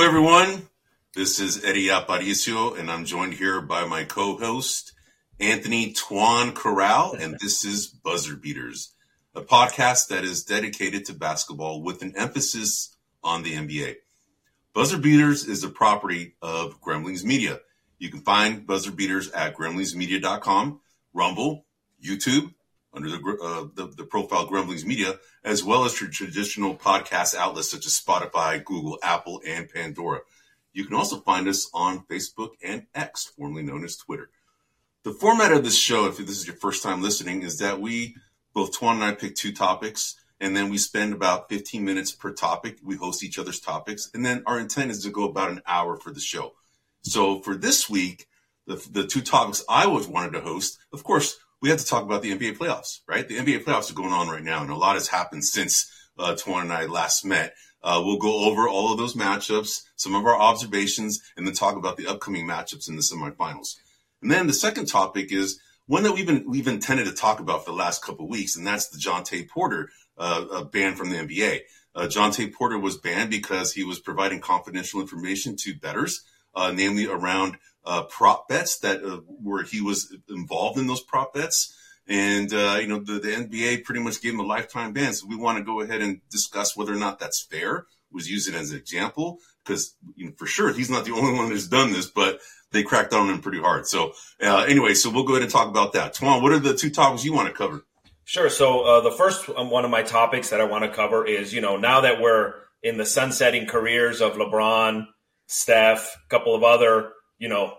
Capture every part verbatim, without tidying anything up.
everyone. This is Eddie Aparicio, and I'm joined here by my co-host, Anthony Tuan Corral, and this is Buzzer Beaters, a podcast that is dedicated to basketball with an emphasis on the N B A. Buzzer Beaters is the property of Gremlings Media. You can find Buzzer Beaters at gremlings media dot com, Rumble, YouTube, under the, uh, the the profile Gremlings Media, as well as your traditional podcast outlets such as Spotify, Google, Apple, and Pandora. You can also find us on Facebook and X, formerly known as Twitter. The format of this show, if this is your first time listening, is that we, both Tuan and I, pick two topics, and then we spend about fifteen minutes per topic. We host each other's topics, and then our intent is to go about an hour for the show. So for this week, the, the two topics I always wanted to host, of course, we have to talk about the N B A playoffs, right? The N B A playoffs are going on right now, and a lot has happened since uh, Tuan and I last met. Uh, we'll go over all of those matchups, some of our observations, and then talk about the upcoming matchups in the semifinals. And then the second topic is one that we've been we've intended to talk about for the last couple of weeks, and that's the Jontay Porter uh, uh, ban from the N B A. Uh, Jontay Porter was banned because he was providing confidential information to bettors, uh, namely around Uh, prop bets that uh, where he was involved in those prop bets. And, uh, you know, the, the N B A pretty much gave him a lifetime ban. So we want to go ahead and discuss whether or not that's fair. Was used it as an example because, you know, for sure, he's not the only one who's done this, but they cracked down on him pretty hard. So uh, anyway, so we'll go ahead and talk about that. Tuan, what are the two topics you want to cover? Sure. So uh, the first um, one of my topics that I want to cover is, you know, now that we're in the sunsetting careers of LeBron, Steph, a couple of other, you know,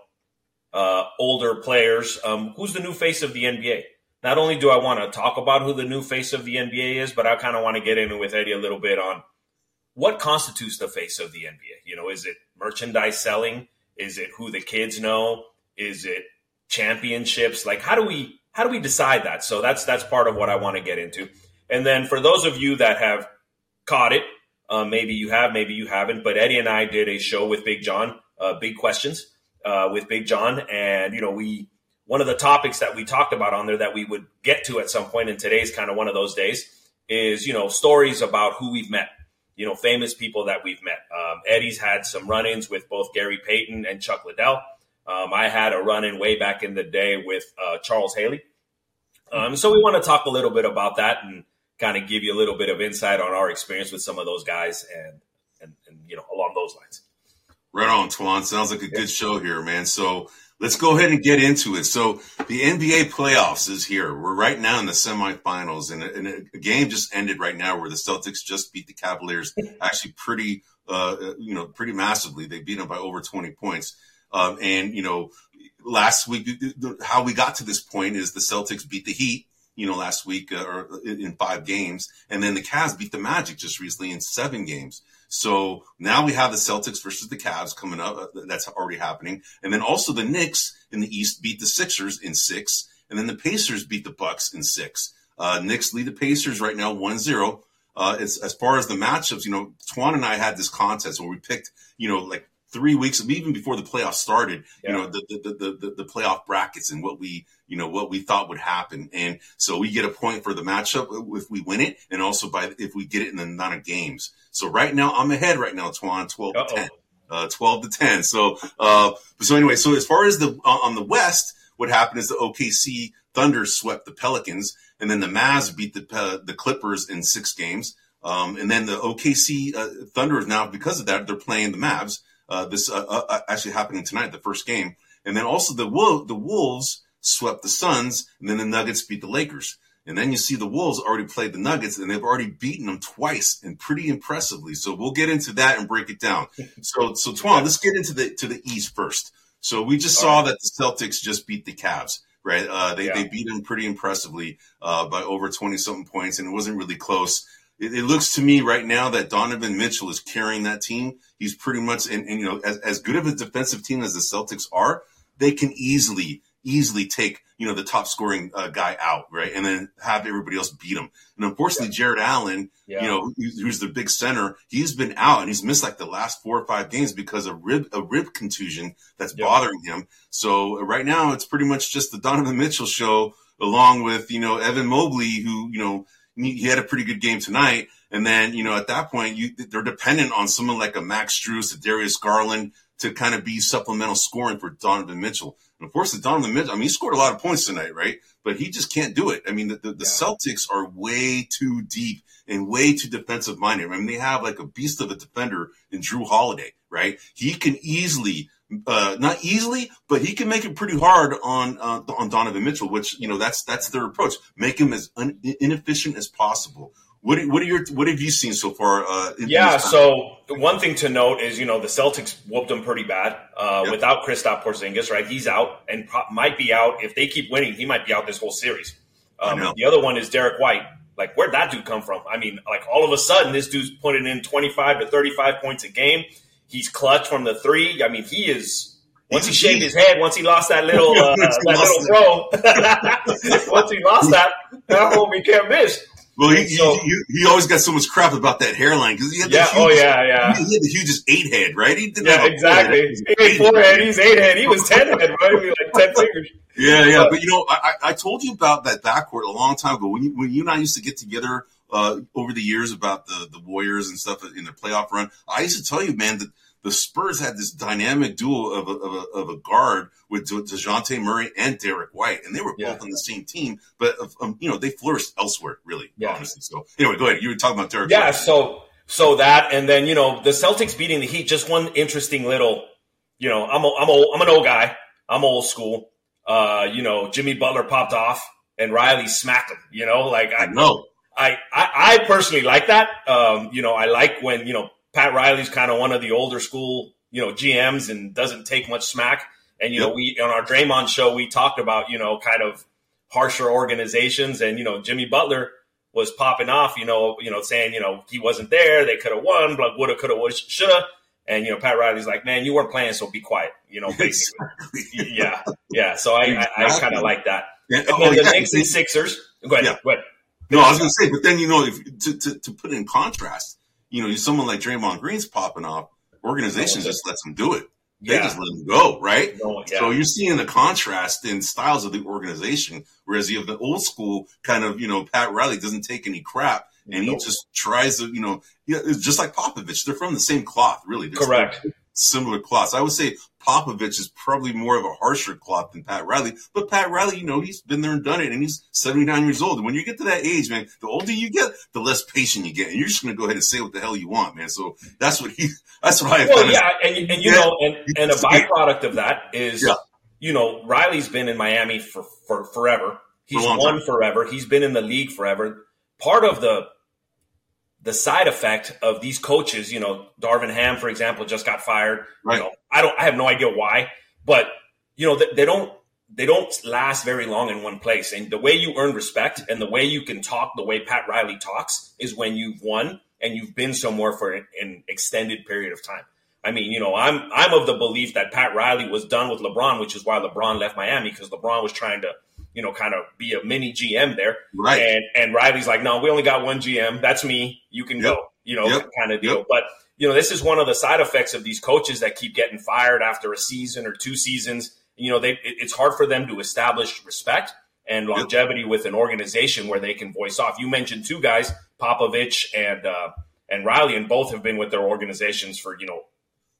uh, older players. Um, who's the new face of the N B A? Not only do I want to talk about who the new face of the N B A is, but I kind of want to get in with Eddie a little bit on what constitutes the face of the N B A. You know, is it merchandise selling? Is it who the kids know? Is it championships? Like, how do we how do we decide that? So that's that's part of what I want to get into. And then for those of you that have caught it, uh, maybe you have, maybe you haven't, but Eddie and I did a show with Big John, uh, Big Questions. Uh, with Big John. And, you know, we, one of the topics that we talked about on there that we would get to at some point, and today's kind of one of those days, is, you know, stories about who we've met, you know, famous people that we've met. Um, Eddie's had some run-ins with both Gary Payton and Chuck Liddell. Um, I had a run-in way back in the day with uh, Charles Haley. Um, so we want to talk a little bit about that and kind of give you a little bit of insight on our experience with some of those guys and, and, and you know, along those lines. Right on, Tuan. Sounds like a good show here, man. So let's go ahead and get into it. So the N B A playoffs is here. We're right now in the semifinals, and a, and a game just ended right now where the Celtics just beat the Cavaliers actually pretty, uh, you know, pretty massively. They beat them by over twenty points. Um, and, you know, last week, how we got to this point is the Celtics beat the Heat, you know, last week uh, or in five games. And then the Cavs beat the Magic just recently in seven games. So now we have the Celtics versus the Cavs coming up. That's already happening. And then also the Knicks in the East beat the Sixers in six. And then the Pacers beat the Bucks in six. Uh, Knicks lead the Pacers right now one zero. Uh, as, as far as the matchups, you know, Tuan and I had this contest where we picked, you know, like three weeks, even before the playoffs started, yeah. you know, the, the, the, the, the playoff brackets and what we, you know, what we thought would happen. And so we get a point for the matchup if we win it, and also by if we get it in the amount of games. So right now I'm ahead right now, Tuan, twelve Uh-oh. to ten, uh, twelve to ten. So, uh, so anyway, so as far as the, uh, on the West, what happened is the O K C Thunder swept the Pelicans, and then the Mavs beat the, uh, the Clippers in six games. Um, and then the O K C uh, Thunder is now, because of that, they're playing the Mavs. Uh, this uh, uh, actually happening tonight, the first game. And then also the Wolves, the Wolves swept the Suns, and then the Nuggets beat the Lakers. And then you see the Wolves already played the Nuggets, and they've already beaten them twice, and pretty impressively. So we'll get into that and break it down. So, so Tuan, let's get into the to the East first. So we just saw right. that the Celtics just beat the Cavs, right? Uh, they yeah. they beat them pretty impressively uh, by over twenty something points, and it wasn't really close. It, it looks to me right now that Donovan Mitchell is carrying that team. He's pretty much, and, and you know, as, as good of a defensive team as the Celtics are, they can easily, easily take, you know, the top scoring uh, guy out, right? And then have everybody else beat him. And unfortunately, yeah. Jared Allen, yeah. you know, who's the big center, he's been out and he's missed like the last four or five games because of rib, a rib contusion that's yeah. bothering him. So right now it's pretty much just the Donovan Mitchell show along with, you know, Evan Mobley, who, you know, he had a pretty good game tonight. And then, you know, at that point, you they're dependent on someone like a Max Strus, a Darius Garland to kind of be supplemental scoring for Donovan Mitchell. And of course, the Donovan Mitchell, I mean, he scored a lot of points tonight, right? But he just can't do it. I mean, the, the, the yeah. Celtics are way too deep and way too defensive minded. I mean, they have like a beast of a defender in Drew Holiday, right? He can easily, uh, not easily, but he can make it pretty hard on uh, on Donovan Mitchell, which, you know, that's that's their approach. Make him as un- inefficient as possible. What are, what are your what have you seen so far? Uh, in yeah, so one thing to note is, you know, the Celtics whooped them pretty bad uh, yep. without Kristaps Porzingis, right? He's out and pro- might be out. If they keep winning, he might be out this whole series. Um, the other one is Derek White. Like, where'd that dude come from? I mean, like, all of a sudden, this dude's putting in twenty-five to thirty-five points a game. He's clutch from the three. I mean, he is – once he shaved his head, once he lost that little uh, that little throw, once he lost that, that homie can't miss. Well, he, so, he, he he always got so much crap about that hairline because he had the yeah, hugest, oh yeah, yeah. He had the hugest eight head, right? He didn't yeah, have exactly. He ain't four head, he's eight head. He was ten head, right? He was like ten fingers. Yeah, yeah. But, but you know, I, I told you about that backcourt a long time ago when you when you and I used to get together uh, over the years about the the Warriors and stuff in their playoff run. I used to tell you, man, that the Spurs had this dynamic duo of a, of a, of a guard with De- DeJounte Murray and Derek White, and they were yeah. both on the same team, but um, you know they flourished elsewhere, really, yeah. honestly. So anyway, go ahead. You were talking about Derek. Yeah, White. so so that, and then you know the Celtics beating the Heat. Just one interesting little, you know, I'm a, I'm old, I'm an old guy. I'm old school. Uh, you know, Jimmy Butler popped off and Riley smacked him. You know, like I know. I, I I personally like that. Um, you know, I like when you know. Pat Riley's kind of one of the older school, you know, G Ms and doesn't take much smack. And, you yep. know, we on our Draymond show, we talked about, you know, kind of harsher organizations. And, you know, Jimmy Butler was popping off, you know, you know, saying, you know, he wasn't there. They could have won, but woulda, coulda, woulda, shoulda. And, you know, Pat Riley's like, man, you weren't playing, so be quiet, you know, basically. Exactly. Yeah. Yeah. So I, exactly. I, I kind of like that. Yeah. And oh, then the yeah. Knicks and Sixers. Go ahead. Yeah. Go ahead. No, I was going to say, but then, you know, if, to, to, to put it in contrast, you know, someone like Draymond Green's popping off, organization no, just lets him do it. They yeah. just let him go, right? No, yeah. So you're seeing the contrast in styles of the organization, whereas you have the old school kind of, you know, Pat Riley doesn't take any crap, and no. he just tries to, you know, yeah, it's just like Popovich. They're from the same cloth, really. They're correct. Similar cloths. I would say Popovich is probably more of a harsher cloth than Pat Riley, but Pat Riley, you know, he's been there and done it, and he's seventy-nine years old. And when you get to that age, man, the older you get, the less patient you get, and you're just going to go ahead and say what the hell you want, man. So that's what he, that's what I. Well, yeah, and, and you yeah. know, and, and a byproduct of that is, yeah. you know, Riley's been in Miami for, for forever. He's for won time. forever. He's been in the league forever. Part of the the side effect of these coaches, you know, Darvin Ham, for example, just got fired. Right. You know, I don't, I have no idea why, but you know, they, they don't, they don't last very long in one place. And the way you earn respect and the way you can talk, the way Pat Riley talks, is when you've won and you've been somewhere for an, an extended period of time. I mean, you know, I'm, I'm of the belief that Pat Riley was done with LeBron, which is why LeBron left Miami, because LeBron was trying to, you know, kind of be a mini G M there. Right. And and Riley's like, no, we only got one G M. That's me. You can yep. go, you know, yep. kind of deal. Yep. But, you know, this is one of the side effects of these coaches that keep getting fired after a season or two seasons. You know, they it, it's hard for them to establish respect and longevity yep. with an organization where they can voice off. You mentioned two guys, Popovich and uh, and Riley, and both have been with their organizations for, you know,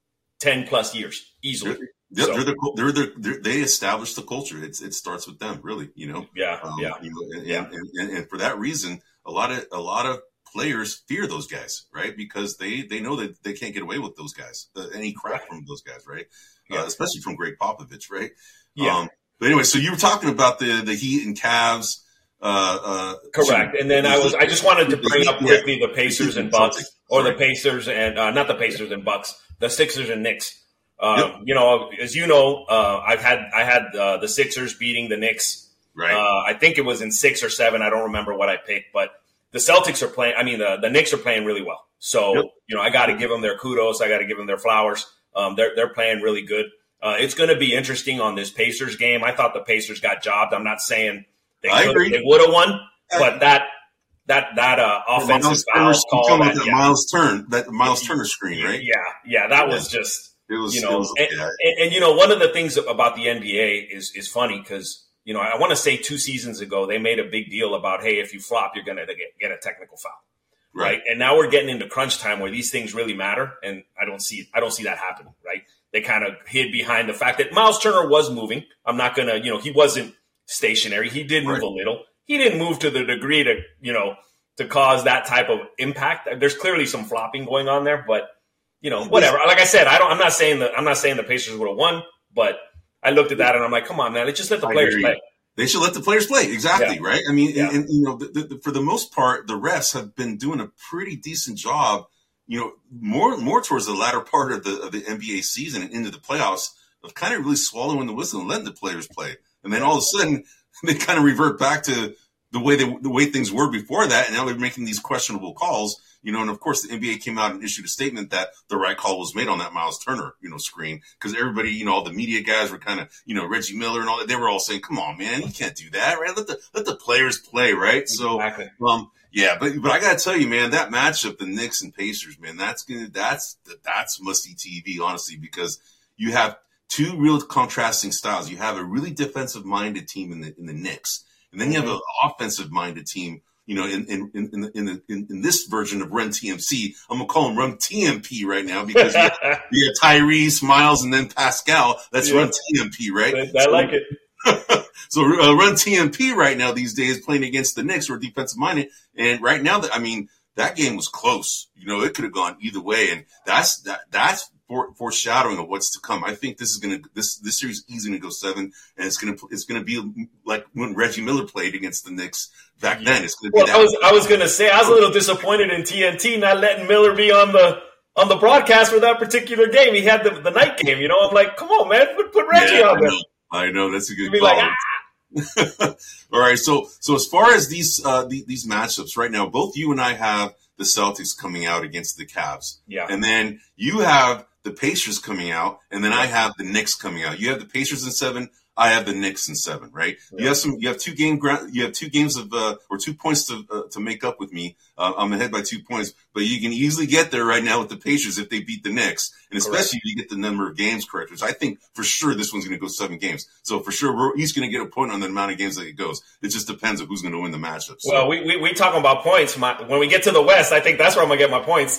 ten plus years easily. Yep. They're, so, they're, the, they're, the, they're they establish the culture. It's it starts with them, really. You know. Yeah, um, yeah, you know, and, yeah. And, and, and for that reason, a lot of a lot of players fear those guys, right? Because they, they know that they can't get away with those guys, uh, any crap right. from those guys, right? Yeah. Uh, especially from Greg Popovich, right? Yeah. Um, but anyway, so you were talking about the the Heat and Cavs. Uh, uh, Correct. And then I was I just wanted to bring up quickly the Pacers yeah. and Bucks, or Sorry. the Pacers and uh, not the Pacers and Bucks, the Sixers and Knicks. Um, yep. You know, as you know, uh, I've had I had uh, the Sixers beating the Knicks. Right. Uh, I think it was in six or seven. I don't remember what I picked, but the Celtics are playing. I mean, the, the Knicks are playing really well. So yep. you know, I got to give them their kudos. I got to give them their flowers. Um, they're they're playing really good. Uh, it's going to be interesting on this Pacers game. I thought the Pacers got jobbed. I'm not saying they could, they would have won, but that that that uh, offensive foul call, that, that, yeah. Miles Turner, that Miles Turner screen, right? Yeah, yeah, that yeah. was just. It was, you know, was, and, yeah. and, and, you know, one of the things about the N B A is is funny because, you know, I want to say two seasons ago, they made a big deal about, hey, if you flop, you're going to get, get a technical foul. right. right? And now we're getting into crunch time where these things really matter, and I don't see I don't see that happening, right? They kind of hid behind the fact that Miles Turner was moving. I'm not gonna, you know, he wasn't stationary. He did move right. a little. He didn't move to the degree to, you know, to cause that type of impact. There's clearly some flopping going on there, but you know, whatever. Like I said, I don't. I'm not saying that. I'm not saying the Pacers would have won, but I looked at that and I'm like, come on, man, let's just let the I players play. They should let the players play. Exactly. Yeah. Right. I mean, yeah. and, you know, the, the, for the most part, the refs have been doing a pretty decent job, you know, more, more towards the latter part of the, of the N B A season and into the playoffs of kind of really swallowing the whistle and letting the players play. And then all of a sudden they kind of revert back to the way they, the way things were before that. And now they're making these questionable calls. You know, and of course the N B A came out and issued a statement that the right call was made on that Miles Turner, you know, screen, because everybody, you know, all the media guys were kind of, you know, Reggie Miller and all that. They were all saying, "Come on, man, you can't do that, right? Let the let the players play, right?" Exactly. So, um, yeah, but but I gotta tell you, man, that matchup, the Knicks and Pacers, man, that's gonna that's that's musty T V, honestly, because you have two real contrasting styles. You have a really defensive minded team in the in the Knicks, and then you have an offensive minded team. You know, in in in in, in, in, in this version of Run T M C, I'm gonna call him Run T M P right now because you have, you have Tyrese, Miles, and then Pascal. That's yeah. Run T M P, right? I, I so, like it. so uh, Run T M P right now these days playing against the Knicks, who are defensive minded, and right now, I mean, that game was close. You know, it could have gone either way, and that's that that's for, foreshadowing of what's to come. I think this is gonna this this series is easy to go seven, and it's gonna it's gonna be like when Reggie Miller played against the Knicks. Back then, it's going to be well, that. I was, I was going to say, I was a little disappointed in T N T not letting Miller be on the on the broadcast for that particular game. He had the, the night game, you know. I'm like, come on, man, put, put Reggie yeah, on there. I know. I know that's a good call. Like, ah! All right, so so as far as these uh, the, these matchups right now, both you and I have the Celtics coming out against the Cavs, yeah, and then you have the Pacers coming out, and then yeah. I have the Knicks coming out. You have the Pacers in seven. I have the Knicks in seven, right? Yeah. You have some, you have two game, you have two games of, uh, or two points to, uh, to make up with me. Uh, I'm ahead by two points, but you can easily get there right now with the Pacers if they beat the Knicks. And especially if you get the number of games correct, which I think for sure this one's going to go seven games. So for sure, we're each going to get a point on the amount of games that it goes. It just depends on who's going to win the matchup. So. Well, we, we, we talking about points. My, when we get to the West, I think that's where I'm going to get my points.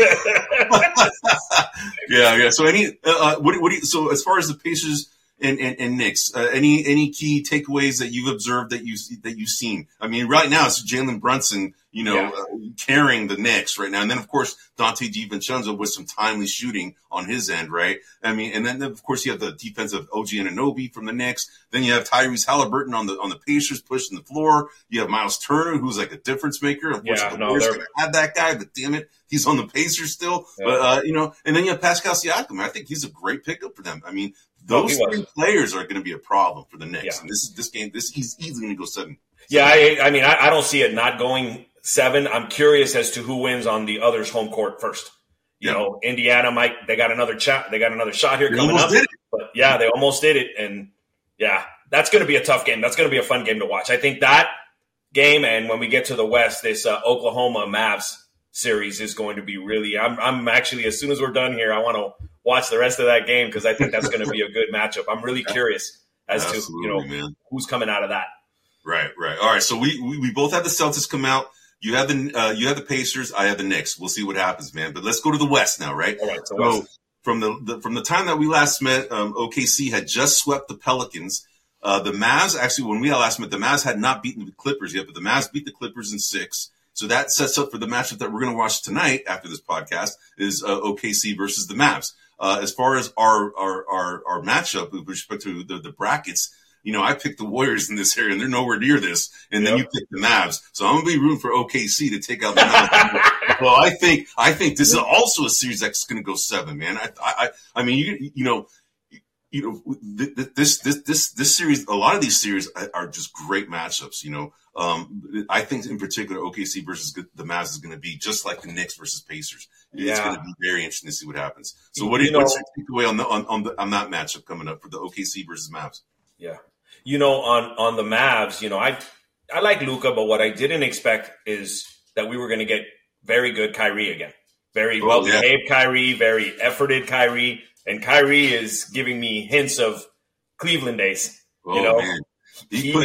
yeah. Yeah. So any, uh, what, what do you, so as far as the Pacers, And, and, and Knicks, uh, any any key takeaways that you've observed that you that you've seen? I mean, right now it's Jalen Brunson, you know, yeah. uh, carrying the Knicks right now, and then of course Dante DiVincenzo with some timely shooting on his end, right? I mean, and then of course you have the defensive O G Anunoby from the Knicks. Then you have Tyrese Halliburton on the on the Pacers pushing the floor. You have Miles Turner, who's like a difference maker. Of course, yeah, the no, Warriors could have had that guy, but damn it, he's on the Pacers still. Yeah. But uh, you know, and then you have Pascal Siakam. I think he's a great pickup for them. I mean. Those oh, three players are going to be a problem for the Knicks. Yeah. And this is this game. This he's easily going to go seven. Yeah, I, I mean, I, I don't see it not going seven. I'm curious as to who wins on the other's home court first. You yeah. know, Indiana might they got another shot. They got another shot here they coming up. Did it. But yeah, they almost did it. And yeah, that's going to be a tough game. That's going to be a fun game to watch. I think that game, and when we get to the West, this uh, Oklahoma Mavs series is going to be really. I'm I'm actually as soon as we're done here, I want to watch the rest of that game because I think that's going to be a good matchup. I'm really curious as Absolutely, to you know man. who's coming out of that. Right, right. All right. So we, we, we both have the Celtics come out. You have the uh, you have the Pacers. I have the Knicks. We'll see what happens, man. But let's go to the West now, right? All right. So, so West. from the, the from the time that we last met, um, O K C had just swept the Pelicans. Uh, the Mavs actually, when we last met, the Mavs had not beaten the Clippers yet, but the Mavs beat the Clippers in six. So that sets up for the matchup that we're going to watch tonight after this podcast is uh, O K C versus the Mavs. Uh, as far as our, our, our, our matchup with respect to the, the brackets, you know, I picked the Warriors in this area and they're nowhere near this. And then yep. you picked the Mavs. So I'm going to be rooting for O K C to take out the Mavs. Well, I think, I think this is also a series that's going to go seven, man. I, I, I mean, you, you know, you know, this, this, this, this series, a lot of these series are just great matchups, you know. Um, I think in particular, O K C versus the Mavs is going to be just like the Knicks versus Pacers. It's yeah. going to be very interesting to see what happens. So what do you, you what's know, your takeaway on the, on, on the, on that matchup coming up for the O K C versus Mavs? Yeah. You know, on, on the Mavs, you know, I, I like Luka, but what I didn't expect is that we were going to get very good Kyrie again. Very well behaved yeah. Kyrie, very efforted Kyrie. And Kyrie is giving me hints of Cleveland days. Oh, you know, man. He, he put, is,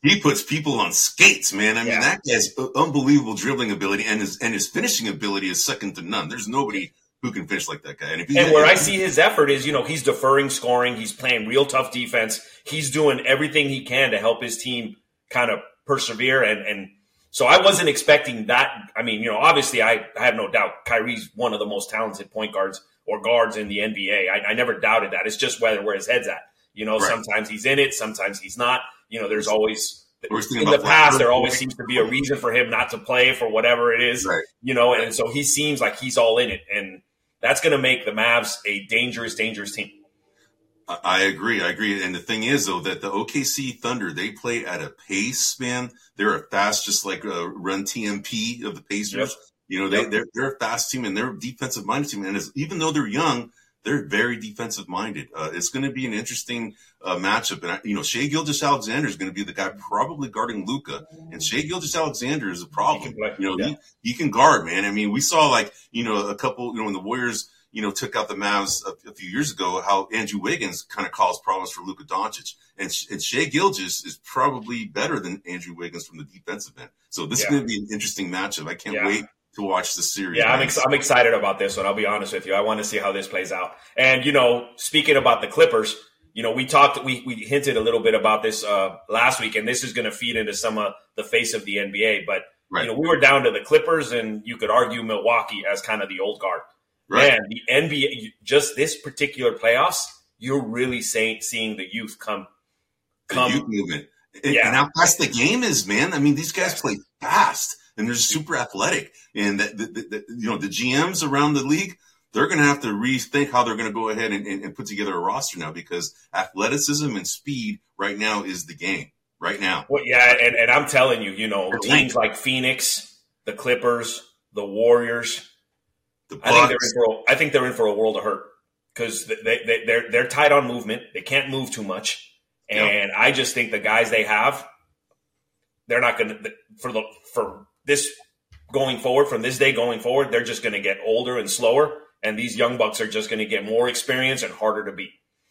he puts people on skates, man. I mean, Yeah. that guy's unbelievable dribbling ability, and his and his finishing ability is second to none. There's nobody who can finish like that guy. And, if he, and where I see his effort is, you know, he's deferring scoring. He's playing real tough defense. He's doing everything he can to help his team kind of persevere. And, and so I wasn't expecting that. I mean, you know, obviously I, I have no doubt Kyrie's one of the most talented point guards or guards in the N B A. I, I never doubted that. It's just whether where his head's at. You know, right. Sometimes he's in it. Sometimes he's not. You know, there's always – in the past, there always seems to be a reason for him not to play for whatever it is. Right. You know, and so he seems like he's all in it. And that's going to make the Mavs a dangerous, dangerous team. I agree. I agree. And the thing is, though, that the O K C Thunder, they play at a pace, man. They're a fast, just like a run T M P of the Pacers. Yep. You know, they, yep. they're, they're a fast team, and they're a defensive-minded team. And as, even though they're young, they're very defensive-minded. Uh, it's going to be an interesting uh, matchup. And, I, you know, Shai Gilgeous-Alexander is going to be the guy probably guarding Luka. And Shai Gilgeous-Alexander is a problem. You know, yeah. he, he can guard, man. I mean, we saw, like, you know, a couple, you know, when the Warriors – you know, took out the Mavs a, a few years ago, how Andrew Wiggins kind of caused problems for Luka Doncic. And, and Shai Gilgeous is probably better than Andrew Wiggins from the defensive end. So this yeah. is going to be an interesting matchup. I can't yeah. wait to watch the series. Yeah, I'm, ex- I'm excited about this one. I'll be honest with you. I want to see how this plays out. And, you know, speaking about the Clippers, you know, we talked, we, we hinted a little bit about this uh, last week, and this is going to feed into some of the face of the N B A. But, right. you know, we were down to the Clippers, and you could argue Milwaukee as kind of the old guard. Right. Man, the N B A, just this particular playoffs, you're really saying, seeing the youth come. come. The youth movement. And, yeah. and how fast the game is, man. I mean, these guys play fast, and they're super athletic. And, the, the, the, you know, the G Ms around the league, they're going to have to rethink how they're going to go ahead and, and, and put together a roster now, because athleticism and speed right now is the game, right now. Well, yeah, and, and I'm telling you, you know, teams like Phoenix, the Clippers, the Warriors – I think they're in for a, I think they're in for a world of hurt, because they, they they're they're tight on movement. They can't move too much, and yep. I just think the guys they have, they're not going to for the for this going forward from this day going forward. They're just going to get older and slower, and these young bucks are just going to get more experience and harder to beat.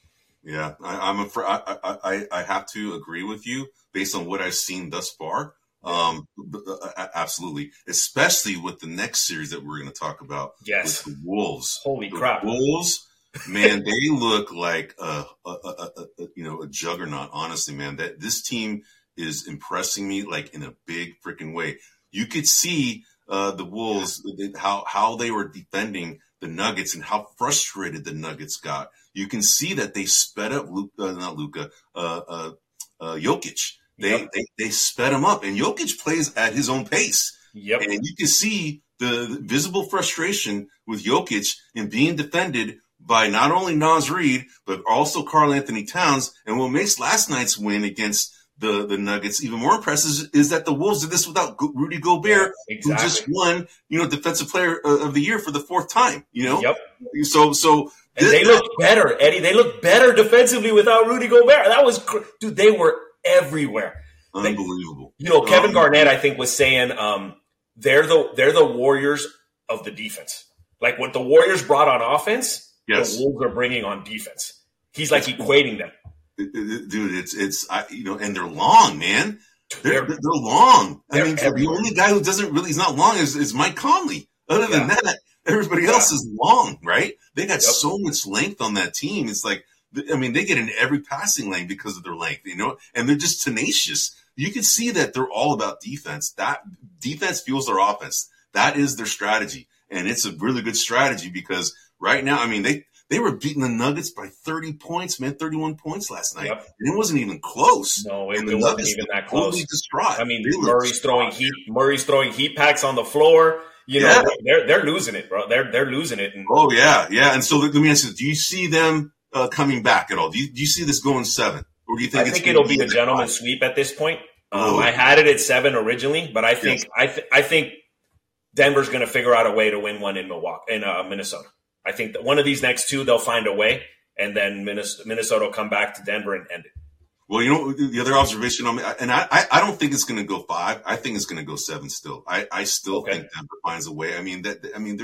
Yeah, I, I'm afraid I, I I have to agree with you based on what I've seen thus far. Um, absolutely, especially with the next series that we're going to talk about. Yes, with the Wolves. Holy the crap, Wolves! Man, they look like a, a, a, a, a you know a juggernaut. Honestly, man, that this team is impressing me like in a big freaking way. You could see uh, the Wolves how how they were defending the Nuggets and how frustrated the Nuggets got. You can see that they sped up Luka, uh, not Luka, uh, uh, uh, Jokic. They, yep. they they sped him up, and Jokic plays at his own pace. Yep. And you can see the, the visible frustration with Jokic in being defended by not only Naz Reid, but also Karl Anthony Towns. And what makes last night's win against the, the Nuggets even more impressive is that the Wolves did this without Rudy Gobert, yeah, exactly. who just won, you know, Defensive Player of the Year for the fourth time, you know? Yep. So, so. And this, they look better, Eddie. They look better defensively without Rudy Gobert. That was, dude, they were everywhere. Unbelievable. They, you know, Kevin Garnett, I think, was saying um, they're the they're the Warriors of the defense. Like what the Warriors brought on offense, yes. the Wolves are bringing on defense. He's like equating them. Dude, it's it's I, you know, and they're long, man. They're they're, they're long. They're I mean, everywhere. The only guy who doesn't really is not long is, is Mike Conley. Other than yeah. that, everybody yeah. else is long, right? They got yep. so much length on that team. It's like, I mean, they get in every passing lane because of their length, you know, and they're just tenacious. You can see that they're all about defense. That defense fuels their offense. That is their strategy. And it's a really good strategy because right now, I mean, they, they were beating the Nuggets by thirty points, man, thirty-one points last night. Yep. And it wasn't even close. No, it, and it wasn't even that close. Totally distraught. I mean, Murray's throwing heat, Murray's throwing heat packs on the floor. You know, yeah. they're, they're losing it, bro. They're, they're losing it. And, oh, yeah. Yeah. And so let me ask you, do you see them uh, coming back at all? Do you, do you see this going seven? Or do you think I it's think it'll be a gentleman's sweep at this point. Um, oh. I had it at seven originally, but I think, yes. I, th- I think Denver's going to figure out a way to win one in Milwaukee, in uh, Minnesota. I think that one of these next two, they'll find a way, and then Minnesota, Minnesota will come back to Denver and end it. Well, you know, the other observation on me, and I, I don't think it's going to go five. I think it's going to go seven still. I, I still okay. think Denver finds a way. I mean, that, I mean, they're,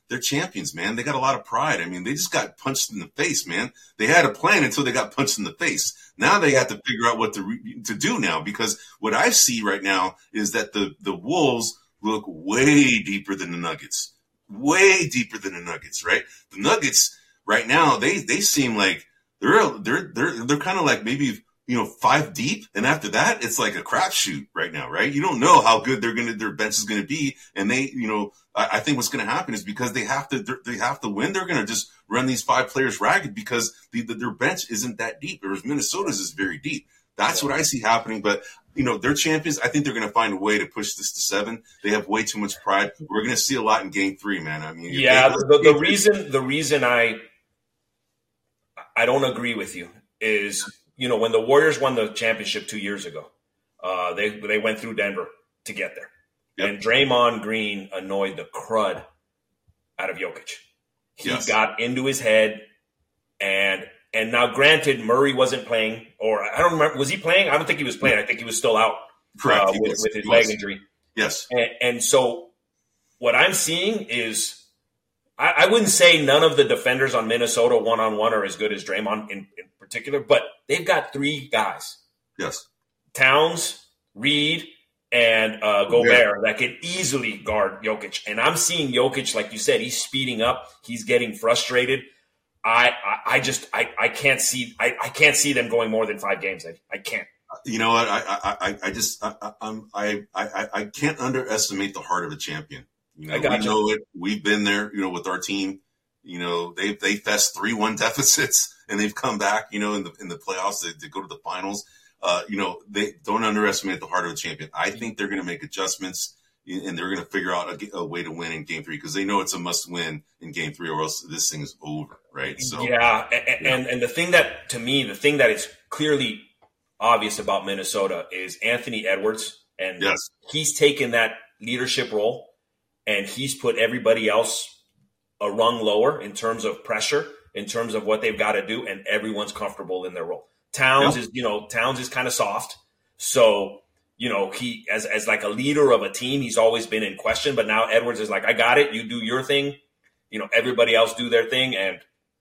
they're champions, man. They got a lot of pride. I mean, they just got punched in the face, man. They had a plan until they got punched in the face. Now they have to figure out what to re- to do now, because what I see right now is that the, the Wolves look way deeper than the Nuggets. Way deeper than the Nuggets, right? The Nuggets right now, they they seem like they're they're they're they're kind of like maybe, you know, five deep, and after that, it's like a crapshoot right now, right? You don't know how good they're gonna their bench is gonna be, and they, you know, I, I think what's gonna happen is because they have to they have to win, they're gonna just run these five players ragged because the, the, their bench isn't that deep, whereas Minnesota's is very deep. That's what I see happening, but you know, they're champions. I think they're going to find a way to push this to seven. They have way too much pride. We're going to see a lot in game three, man. I mean, yeah, the, the reason, the reason I, I don't agree with you is, you know, when the Warriors won the championship two years ago, uh, they, they went through Denver to get there. Yep. And Draymond Green annoyed the crud out of Jokic. He yes. got into his head, and And now, granted, Murray wasn't playing, or I don't remember. Was he playing? I don't think he was playing. I think he was still out Correct. Uh, with, with his leg injury. Yes. And, and so what I'm seeing is I, I wouldn't say none of the defenders on Minnesota one-on-one are as good as Draymond in, in particular, but they've got three guys. Yes. Towns, Reed, and uh, Gobert yeah. that can easily guard Jokic. And I'm seeing Jokic, like you said, he's speeding up. He's getting frustrated. I, I, I just I, I can't see I, I can't see them going more than five games. I, I can't. You know what? I I, I just I, I'm I, I I can't underestimate the heart of a champion. You know, I got we you. know it. We've been there. You know, with our team. You know, they they faced three one deficits and they've come back. You know, in the in the playoffs to, to go to the finals. Uh, you know, they don't underestimate the heart of a champion. I think they're going to make adjustments. And they're going to figure out a, a way to win in game three because they know it's a must win in game three or else this thing is over, right? So yeah, and, yeah. and and the thing that, to me, the thing that is clearly obvious about Minnesota is Anthony Edwards. And yes. he's taken that leadership role and he's put everybody else a rung lower in terms of pressure, in terms of what they've got to do, and everyone's comfortable in their role. Towns yep. is, you know, Towns is kind of soft. So you know, he as as like a leader of a team, he's always been in question. But now Edwards is like, I got it. You do your thing. You know, everybody else do their thing. And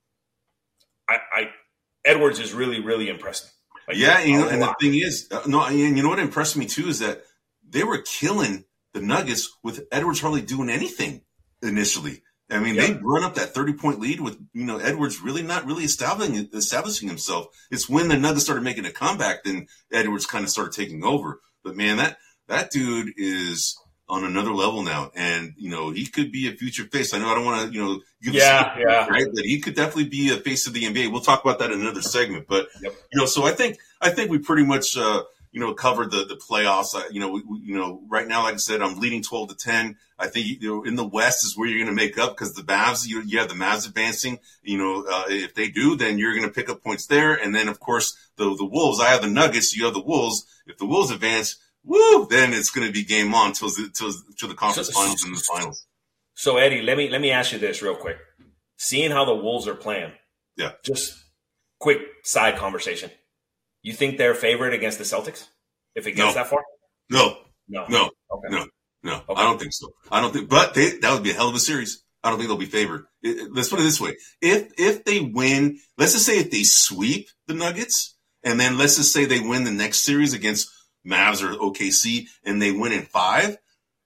I, I Edwards is really, really impressive. Like, yeah, you know, and the thing is, uh, no, and you know what impressed me too is that they were killing the Nuggets with Edwards hardly doing anything initially. I mean, yeah. they run up that thirty-point lead with, you know, Edwards really not really establishing establishing himself. It's when the Nuggets started making a comeback, then Edwards kind of started taking over. But, man, that that dude is on another level now. And, you know, he could be a future face. I know I don't want to, you know, give yeah, yeah. right? But he could definitely be a face of the N B A. We'll talk about that in another segment. But, yep. you know, so I think I think we pretty much, uh, you know, covered the, the playoffs. Uh, you know, we, we, you know, right now, like I said, I'm leading twelve to ten. I think, you know, in the West is where you're going to make up because the Mavs, you, you have the Mavs advancing. You know, uh, if they do, then you're going to pick up points there. And then, of course, the the Wolves. I have the Nuggets. You have the Wolves. If the Wolves advance, woo, then it's going to be game on till till till the conference so, finals and the finals. So, Eddie, let me let me ask you this real quick. Seeing how the Wolves are playing, yeah, just quick side conversation. You think they're favored against the Celtics if it gets no. that far? No, no, no, okay. no, no. Okay. I don't think so. I don't think, but they, that would be a hell of a series. I don't think they'll be favored. It, it, let's put it this way: if if they win, let's just say if they sweep the Nuggets, and then let's just say they win the next series against Mavs or O K C, and they win in five,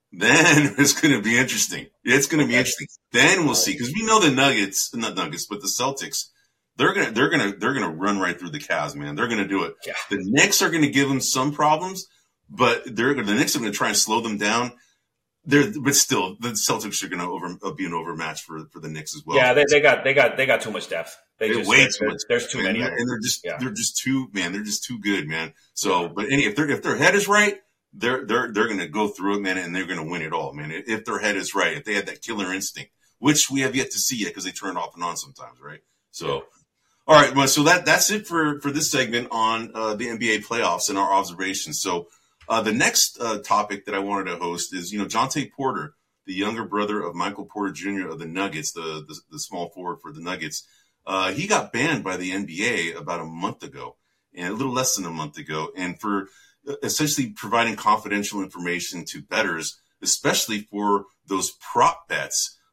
then it's going to be interesting. It's going to okay. be interesting. Then we'll see because we know the Nuggets, not Nuggets, but the Celtics. They're gonna, they're gonna, they're gonna run right through the Cavs, man. They're gonna do it. Yeah. The Knicks are gonna give them some problems, but they're the Knicks are gonna try and slow them down. They're, but still, the Celtics are gonna over uh, be an overmatch for for the Knicks as well. Yeah, they, they got, they got, they got too much depth. They just, way too much. There's too man. many, and they're just, yeah. they're just too, man. They're just too good, man. So, yeah. but any if their if their head is right, they're they're they're gonna go through it, man, and they're gonna win it all, man. If their head is right, if they had that killer instinct, which we have yet to see yet because they turn it off and on sometimes, right? So. Yeah. All right, well, so that, that's it for, for this segment on uh, the N B A playoffs and our observations. So uh, the next uh, topic that I wanted to host is, you know, Jontay Porter, the younger brother of Michael Porter Junior of the Nuggets, the the, the small forward for the Nuggets. Uh, he got banned by the N B A about a month ago, and a little less than a month ago, and for essentially providing confidential information to bettors, especially for those prop bets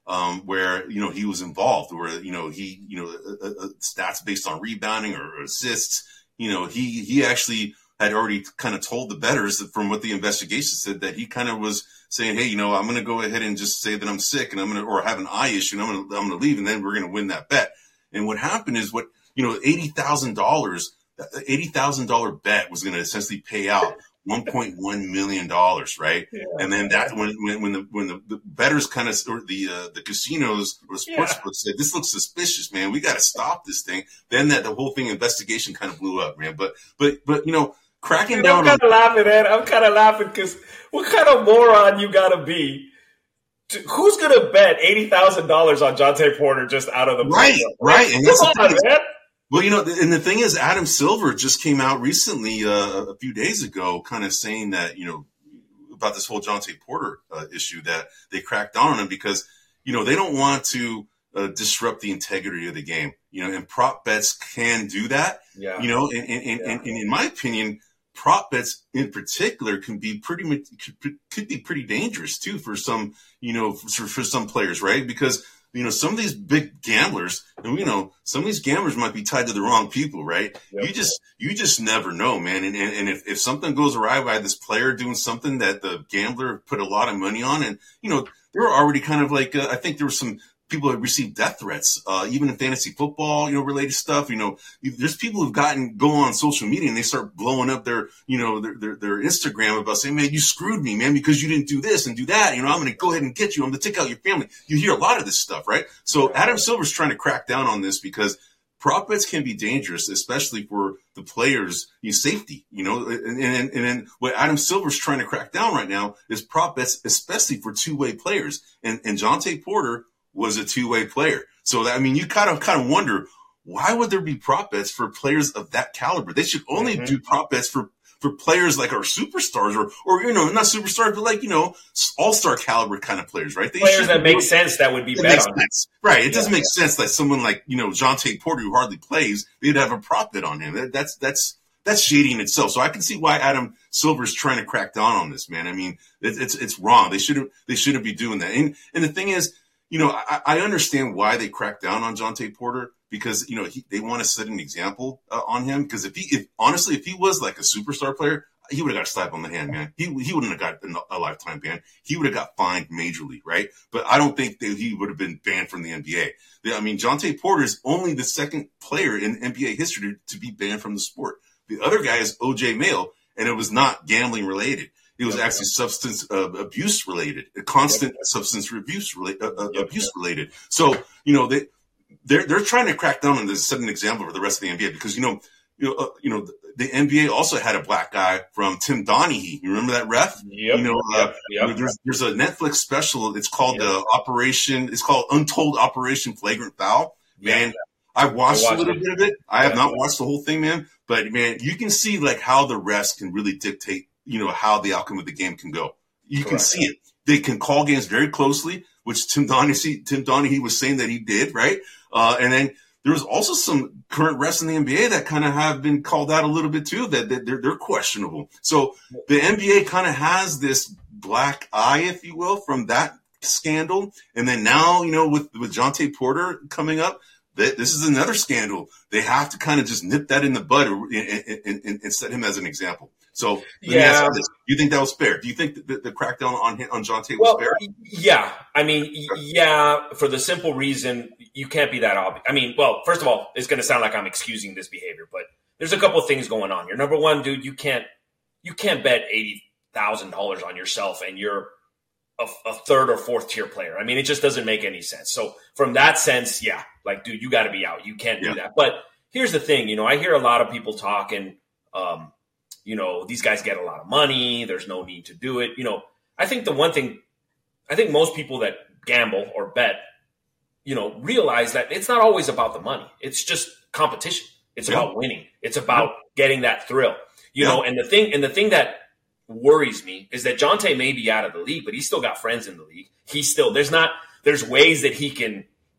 um, where, you know, he was involved, where, you know, he, you know, uh, uh, stats based on rebounding or assists, you know, he, he actually had already kind of told the bettors that from what the investigation said that he kind of was saying, hey, you know, I'm going to go ahead and just say that I'm sick and I'm going to, or have an eye issue and I'm going to, I'm going to leave and then we're going to win that bet. And what happened is what, you know, eighty thousand dollars, eighty thousand dollars bet was going to essentially pay out one point one million dollars, right? Yeah. And then that when when, when the when the, the bettors kind of or the uh, the casinos or the sports yeah. said this looks suspicious, man. We got to stop this thing. Then that the whole thing investigation kind of blew up, man. But but but you know, cracking Dude, down. I'm kind of laughing, Ed. I'm kind of laughing because what kind of moron you got to be? To, who's gonna bet eighty thousand dollars on Jontay Porter just out of the right, program? right? And that's Come the on, thing. man. Well, you know, and the thing is, Adam Silver just came out recently, uh, a few days ago, kind of saying that, you know, about this whole Jontay Porter uh, issue that they cracked down on him because, you know, they don't want to uh, disrupt the integrity of the game, you know, and prop bets can do that, yeah. you know, and, and, and, yeah. and, and in my opinion, prop bets in particular can be pretty, could, could be pretty dangerous too for some, you know, for, for some players, right? Because you know, some of these big gamblers, and you know, some of these gamblers might be tied to the wrong people, right? Yep. You just, you just never know, man. And and, and if, if something goes awry by this player doing something that the gambler put a lot of money on, and you know, there were already kind of like, uh, I think there were some people that received death threats, uh, even in fantasy football, you know, related stuff. You know, there's people who've gotten go on social media and they start blowing up their, you know, their their, their Instagram about saying, man, you screwed me, man, because you didn't do this and do that. You know, I'm going to go ahead and get you. I'm going to take out your family. You hear a lot of this stuff, right? So Adam Silver's trying to crack down on this because prop bets can be dangerous, especially for the players' you know, safety, you know, and, and, and then what Adam Silver's trying to crack down right now is prop bets, especially for two-way players. And, and Jontay Porter was a two-way player. So, that, I mean, you kind of kind of wonder, why would there be prop bets for players of that caliber? They should only mm-hmm. do prop bets for, for players like our superstars or, or, you know, not superstars, but like, you know, all-star caliber kind of players, right? They players that make sense that would be bet on. Sense. Right. It yeah, doesn't make yeah. sense that someone like, you know, Jontay Porter, who hardly plays, they'd have a prop bet on him. That's, that's, that's shady in itself. So I can see why Adam Silver's trying to crack down on this, man. I mean, it, it's, it's wrong. They shouldn't, they shouldn't be doing that. And, and the thing is, you know, I, I understand why they cracked down on Jontay Porter because, you know, he, they want to set an example uh, on him. Because if he, if honestly, if he was like a superstar player, he would have got a slap on the hand, man. He he wouldn't have got a lifetime ban. He would have got fined majorly, right? But I don't think that he would have been banned from the N B A. I mean, Jontay Porter is only the second player in N B A history to be banned from the sport. The other guy is O J Mayo, and it was not gambling related. It was yep. actually substance uh, abuse related, constant yep. substance abuse related. Uh, yep. Abuse related. So you know they they're they're trying to crack down on this, set an example for the rest of the N B A because you know you know uh, you know the, the N B A also had a black guy from Tim Donaghy. You remember that ref? Yep. You know, uh, yep. Yep. You know there's there's a Netflix special. It's called yep. uh, Operation. It's called Untold Operation Flagrant Foul. Yep. Man, I watched, I watched a little it. bit of it. I have yep. not watched the whole thing, man. But man, you can see like how the refs can really dictate, you know, how the outcome of the game can go. You Correct. Can see it. They can call games very closely, which Tim Donaghy, Tim Donaghy was saying that he did, right? Uh, and then there was also some current refs in the N B A that kind of have been called out a little bit too, that, that they're, they're questionable. So the N B A kind of has this black eye, if you will, from that scandal. And then now, you know, with, with Jontay Porter coming up, that this is another scandal. They have to kind of just nip that in the bud and, and, and, and set him as an example. So, yeah. Do you think that was fair? Do you think the, the crackdown on on Jontay was well, fair? Yeah. I mean, yeah, for the simple reason you can't be that obvious. I mean, well, first of all, it's going to sound like I'm excusing this behavior, but there's a couple of things going on here. Number one, dude, you can't you can't bet eighty thousand dollars on yourself and you're a, a third or fourth tier player. I mean, it just doesn't make any sense. So from that sense, yeah, like, dude, you got to be out. You can't do yeah. that. But here's the thing, you know, I hear a lot of people talking, um, you know, these guys get a lot of money. There's no need to do it. You know, I think the one thing, I think most people that gamble or bet, you know, realize that it's not always about the money. It's just competition. It's yeah. about winning. It's about yeah. getting that thrill, you yeah. know, and the thing, and the thing that worries me is that Jontay may be out of the league, but he's still got friends in the league. He's still, there's not, there's ways that he can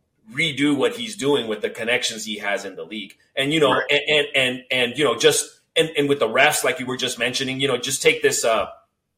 redo what he's doing with the connections he has in the league. And, you know, right. and, and, and, and, you know, just, And, and with the refs, like you were just mentioning, you know, just take this uh,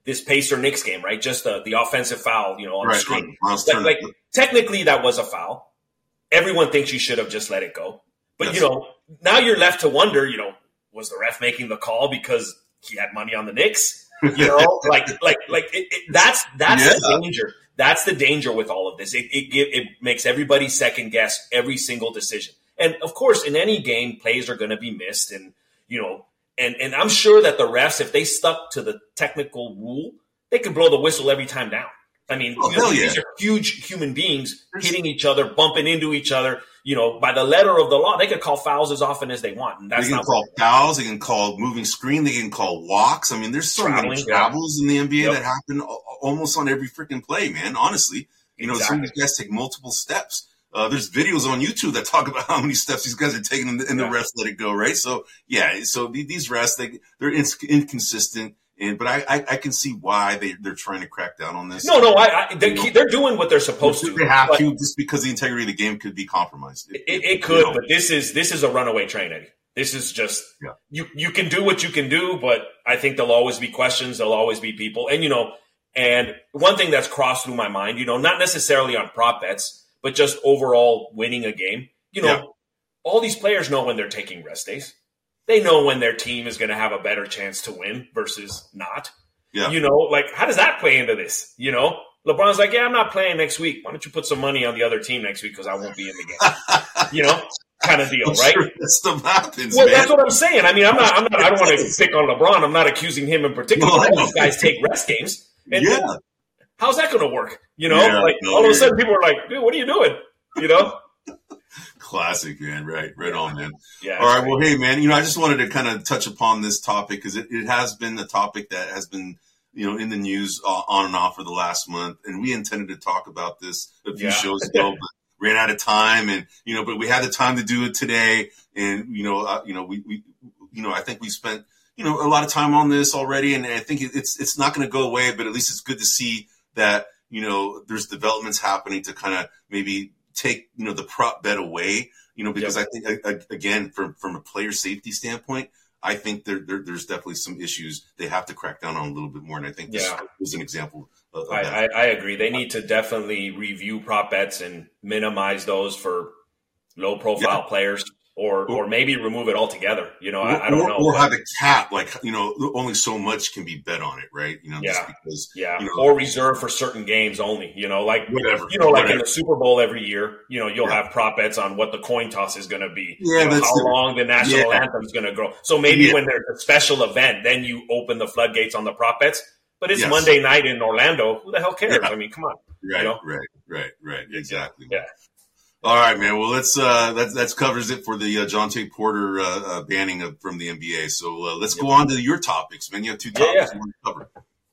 this Pacer Knicks game, right? Just the, the offensive foul, you know, on right, the screen. right. Like, like technically that was a foul. Everyone thinks you should have just let it go. But, yes. you know, now you're left to wonder, you know, was the ref making the call because he had money on the Knicks? You know, like, like, like it, it, that's, that's yeah. the danger. That's the danger with all of this. It, it, it makes everybody second guess every single decision. And of course, in any game, plays are going to be missed. And, you know, and, and I'm sure that the refs, if they stuck to the technical rule, they could blow the whistle every time down. I mean, oh, you know, yeah. these are huge human beings hitting each other, bumping into each other. You know, by the letter of the law, they could call fouls as often as they want. And that's they can not call fouls. They can call moving screen. They can call walks. I mean, there's so many travels yeah. in the N B A yep. that happen almost on every freaking play, man. Honestly, you know, exactly. some of these guys take multiple steps. Uh, there's videos on YouTube that talk about how many steps these guys are taking, and the, and the refs let it go, right? So, yeah, so these refs, they, they're inconsistent. And, but I, I, I can see why they, they're trying to crack down on this. No, no, I, I, they're, they're doing what they're supposed to. They have to, just because the integrity of the game could be compromised. It, it, it could, you know. But this is this is a runaway train, Eddie. This is just yeah. you. You can do what you can do, but I think there'll always be questions. There'll always be people, and you know. And one thing that's crossed through my mind, you know, not necessarily on prop bets, but just overall winning a game. You know, yeah. all these players know when they're taking rest days. They know when their team is going to have a better chance to win versus not. Yeah. You know, like, how does that play into this? You know, LeBron's like, yeah, I'm not playing next week. Why don't you put some money on the other team next week because I won't be in the game? You know, kind of deal, right? Sure that stuff happens, well, man. that's what I'm saying. I mean, I'm not, I'm not, I don't want to pick on LeBron. I'm not accusing him in particular. No, all these guys take rest games. And yeah. how's that going to work? You know, yeah, like no, all of a yeah. sudden people are like, dude, what are you doing? You know? Classic, man. Right. Right on, man. Yeah. All right. Great. Well, hey, man, you know, I just wanted to kind of touch upon this topic because it, it has been a topic that has been, you know, in the news uh, on and off for the last month. And we intended to talk about this a few yeah. shows ago, but ran out of time. And, you know, but we had the time to do it today. And, you know, uh, you know, we, we, you know, I think we spent, you know, a lot of time on this already. And I think it, it's, it's not going to go away, but at least it's good to see that, you know, there's developments happening to kind of maybe take, you know, the prop bet away, you know, because yep. I think, again, from, from a player safety standpoint, I think there, there there's definitely some issues they have to crack down on a little bit more. And I think this yeah. is an example of, of I, that. I, I agree. They need to definitely review prop bets and minimize those for low profile yeah. players. Or, or maybe remove it altogether. You know, I, I don't or, know. Or but, have a cap, like, you know, only so much can be bet on it, right? You know, yeah, just because, yeah. You know, or reserved for certain games only. You know, like whatever. You know, like whatever. in the Super Bowl every year, you know, you'll yeah. have prop bets on what the coin toss is going to be. Yeah, you know, that's how the, long the national yeah. anthem is going to go. So maybe yeah. when there's a special event, then you open the floodgates on the prop bets. But it's yes. Monday night in Orlando. Who the hell cares? Yeah. I mean, come on. Right, you know? right, right, right. Exactly. Yeah. All right, man. Well, let's uh, that that covers it for the uh, Jontay Porter uh, uh, banning of, from the N B A. So uh, let's go on to your topics, man. You have two topics yeah, yeah. you want to cover.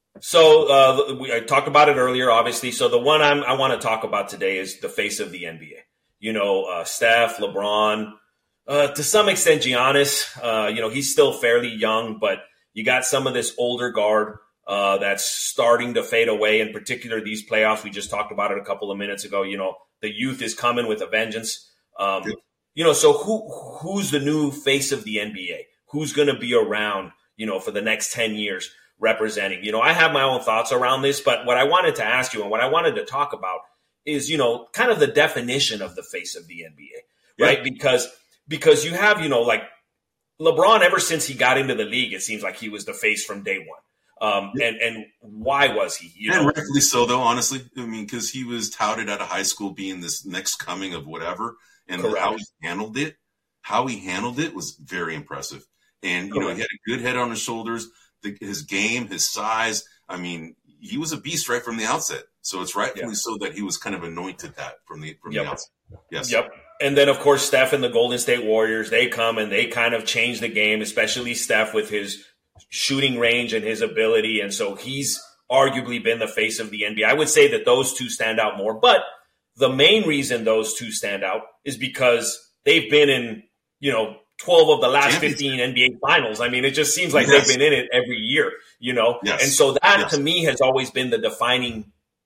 So uh, we I talked about it earlier, obviously. So the one I'm, I want to talk about today is the face of the N B A. You know, uh, Steph, LeBron, uh, to some extent, Giannis. Uh, you know, he's still fairly young, but you got some of this older guard uh, that's starting to fade away. In particular, these playoffs. We just talked about it a couple of minutes ago. You know. The youth is coming with a vengeance. Um, you know, so who who's the new face of the N B A? Who's going to be around, you know, for the next ten years representing? You know, I have my own thoughts around this, but what I wanted to ask you and what I wanted to talk about is, you know, kind of the definition of the face of the N B A, right? Yeah. Because because you have, you know, like LeBron, ever since he got into the league, it seems like he was the face from day one. Um, and, and why was he? You and know? rightfully so, though, honestly. I mean, because he was touted out of high school being this next coming of whatever. And Correct. how he handled it, how he handled it was very impressive. And, you Correct. know, he had a good head on his shoulders, the, his game, his size. I mean, he was a beast right from the outset. So it's rightfully yeah. so that he was kind of anointed that from the, from yep. the outset. Yes. Yep. And then, of course, Steph and the Golden State Warriors, they come and they kind of change the game, especially Steph with his shooting range and his ability. And so he's arguably been the face of the N B A. I would say that those two stand out more. But the main reason those two stand out is because they've been in, you know, twelve of the last fifteen N B A finals. I mean, it just seems like yes. they've been in it every year, you know? Yes. And so that yes. to me has always been the defining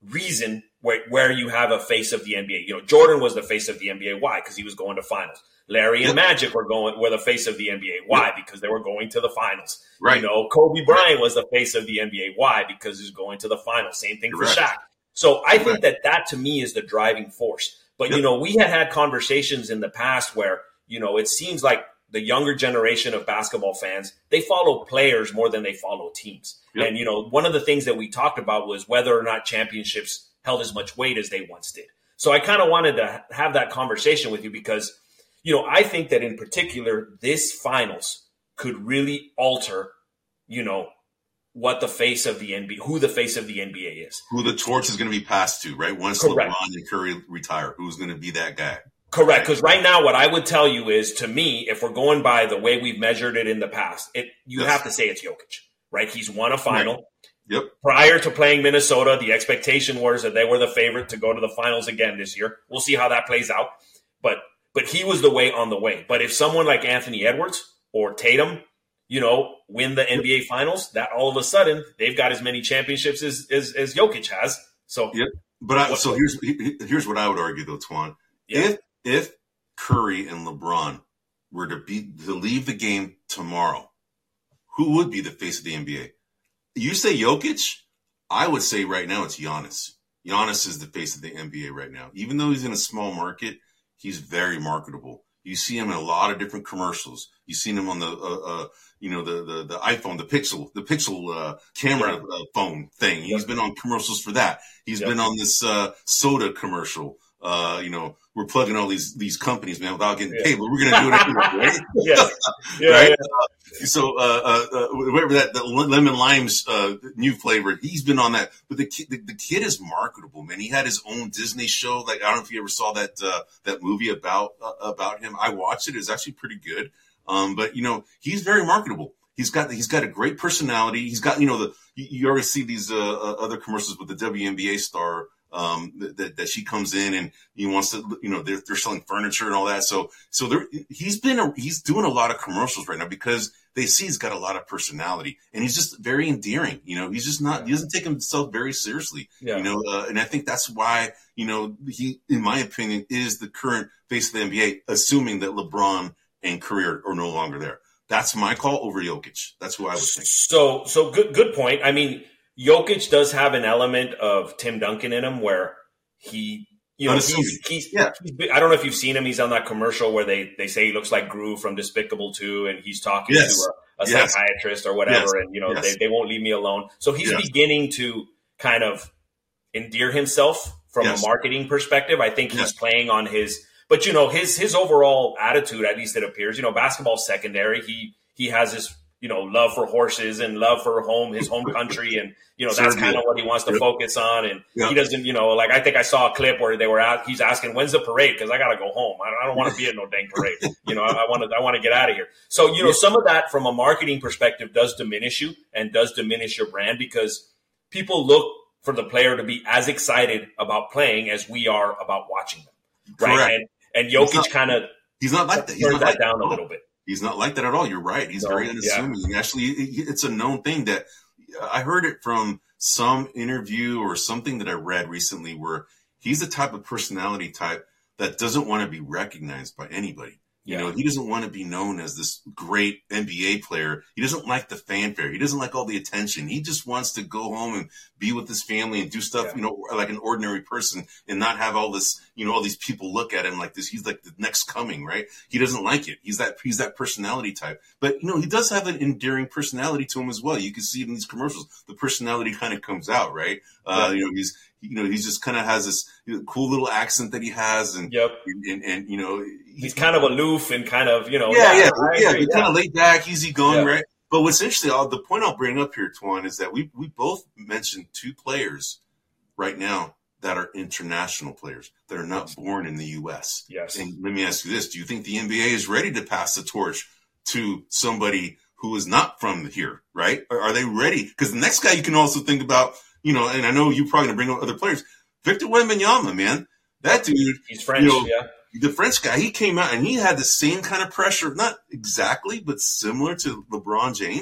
reason where, where you have a face of the N B A. You know, Jordan was the face of the N B A. Why? Because he was going to finals. Larry and yep. Magic were going were the face of the N B A. Why? Yep. Because they were going to the finals. Right. You know, Kobe Bryant was the face of the N B A. Why? Because he's going to the finals. Same thing Correct. For Shaq. So I think Correct. that that to me is the driving force. But, yep. you know, we had had conversations in the past where, you know, it seems like the younger generation of basketball fans, they follow players more than they follow teams. Yep. And, you know, one of the things that we talked about was whether or not championships held as much weight as they once did. So I kind of wanted to have that conversation with you because, you know, I think that in particular, this finals could really alter, you know, what the face of the N B A, who the face of the N B A is. Who the torch is going to be passed to, right? Once Correct. LeBron and Curry retire, who's going to be that guy? Correct. Because right now, what I would tell you is, to me, if we're going by the way we've measured it in the past, it you yes. have to say it's Jokic, right? He's won a final. Right. Yep. Prior to playing Minnesota, the expectation was that they were the favorite to go to the finals again this year. We'll see how that plays out. But but he was the way on the way. But if someone like Anthony Edwards or Tatum, you know, win the N B A finals, that all of a sudden they've got as many championships as as, as Jokic has. So yep. But I, so here's here's what I would argue though, Twan. Yeah. If if Curry and LeBron were to be to leave the game tomorrow, who would be the face of the N B A? You say Jokic, I would say right now it's Giannis. Giannis is the face of the N B A right now. Even though he's in a small market, he's very marketable. You see him in a lot of different commercials. You've seen him on the, uh, uh, you know, the, the, the iPhone, the Pixel, the Pixel uh, camera uh, phone thing. He's yep. been on commercials for that. He's yep. been on this uh, soda commercial. Uh, you know, we're plugging all these these companies, man, without getting yeah. paid, but we're going to do it anyway, right? yeah. Yeah, right? Yeah. Uh, so, uh, uh, uh, whatever that, that lemon lime's uh, new flavor, he's been on that. But the kid, the, the kid is marketable, man. He had his own Disney show. Like, I don't know if you ever saw that uh, that movie about uh, about him. I watched it. It was actually pretty good. Um, but you know, he's very marketable. He's got he's got a great personality. He's got, you know, the you, you already see these uh, other commercials with the W N B A star. Um, that, that she comes in and he wants to, you know, they're, they're selling furniture and all that. So, so there, he's been, a, he's doing a lot of commercials right now because they see he's got a lot of personality and he's just very endearing. You know, he's just not, he doesn't take himself very seriously, yeah. you know, uh, and I think that's why, you know, he, in my opinion, is the current face of the N B A, assuming that LeBron and Curry are, are no longer there. That's my call over Jokic. That's who I would think. So, so good, good point. I mean, Jokic does have an element of Tim Duncan in him where he, you know, he's, he's, yeah. he's, I don't know if you've seen him. He's on that commercial where they, they say he looks like Gru from Despicable two and he's talking yes. to a, a yes. psychiatrist or whatever. Yes. And, you know, yes. they, they won't leave me alone. So he's yes. beginning to kind of endear himself from yes. a marketing perspective. I think he's yes. playing on his, but, you know, his, his overall attitude, at least it appears, you know, basketball's secondary. He, he has this, you know, love for horses and love for home, his home country. And, you know, that's kind of what he wants to yep. focus on. And yep. he doesn't, you know, like, I think I saw a clip where they were out, he's asking, when's the parade? Cause I got to go home. I don't, I don't want to be at no dang parade. You know, I want to, I want to get out of here. So, you know, some of that from a marketing perspective does diminish you and does diminish your brand because people look for the player to be as excited about playing as we are about watching them. Right. Correct. And, and Jokic kind of, he's not like that. He's turned not that like down that. a little bit. He's not like that at all. You're right. He's no, very unassuming. Yeah. Actually, it's a known thing that I heard it from some interview or something that I read recently where he's the type of personality type that doesn't want to be recognized by anybody. You yeah. know, he doesn't want to be known as this great N B A player. He doesn't like the fanfare. He doesn't like all the attention. He just wants to go home and be with his family and do stuff, yeah. you know, like an ordinary person and not have all this, you know, all these people look at him like this. He's like the next coming, right? He doesn't like it. He's that, he's that personality type. But, you know, he does have an endearing personality to him as well. You can see it in these commercials. The personality kind of comes out, right? Uh, yeah. You know, he's, you know, he just kind of has this you know, cool little accent that he has. And, yep. and, and, and you know, he's kind of aloof and kind of, you know. Yeah, yeah, yeah. yeah he's yeah. kind of laid back, easy going, yeah. right? But what's interesting, I'll, the point I'll bring up here, Twan, is that we, we both mentioned two players right now that are international players that are not born in the U S. Yes. And let me ask you this. Do you think the N B A is ready to pass the torch to somebody who is not from here, right? Are, are they ready? Because the next guy you can also think about, you know, and I know you're probably going to bring up other players. Victor Wembanyama, man. That dude. He's French, you know, yeah. The French guy, he came out and he had the same kind of pressure, not exactly, but similar to LeBron James.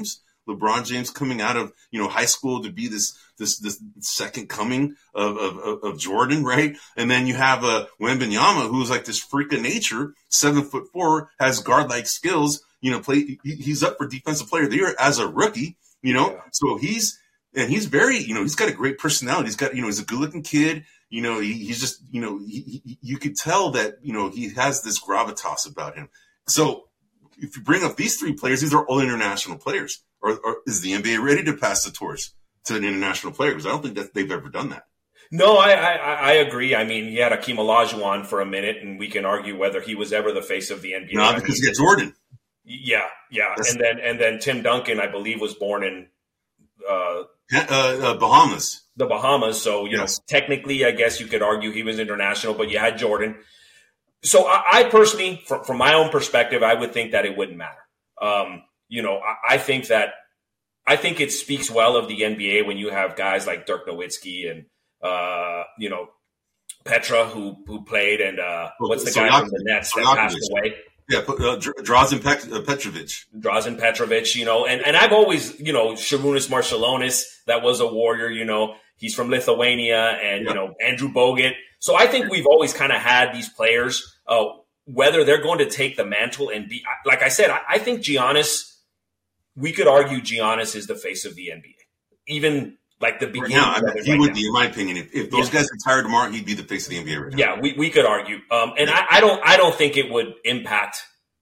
LeBron James coming out of, you know, high school to be this this this second coming of of, of Jordan, right? And then you have a uh, Wembanyama, who's like this freak of nature, seven foot four, has guard like skills. You know, play. He, he's up for defensive player of the year as a rookie. You know, yeah. so he's and he's very, you know, he's got a great personality. He's got, you know, he's a good looking kid. You know, he, he's just, you know, he, he, you could tell that, you know, he has this gravitas about him. So if you bring up these three players, these are all international players. Or, or is the N B A ready to pass the torch to an international player? Because I don't think that they've ever done that. No, I, I, I agree. I mean, he had Akeem Olajuwon for a minute, and we can argue whether he was ever the face of the N B A. No, because I mean, he got Jordan. Yeah, yeah, That's, and then and then Tim Duncan, I believe, was born in uh, uh, uh, Bahamas. The Bahamas. So you yes. know, technically, I guess you could argue he was international, but you had Jordan. So I, I personally, from, from my own perspective, I would think that it wouldn't matter. Um, you know, I, I think that I think it speaks well of the N B A when you have guys like Dirk Nowitzki and uh, you know Petra who who played and uh, what's the so guy from the Nets that passed away. Yeah, uh, Drazen Pet- uh, Petrovic. Drazen Petrovic, you know, and, and I've always, you know, Šarūnas Marciulionis, that was a Warrior, you know, he's from Lithuania, and, yep. you know, Andrew Bogut. So I think we've always kind of had these players, uh, whether they're going to take the mantle and be, like I said, I, I think Giannis, we could argue Giannis is the face of the N B A. Even like the beginning. Right now, I mean, he right would now. be, in my opinion, if, if those yeah. guys retired tomorrow, he'd be the face of the N B A right now. Yeah, we, we could argue. Um, and yeah. I, I don't I don't think it would impact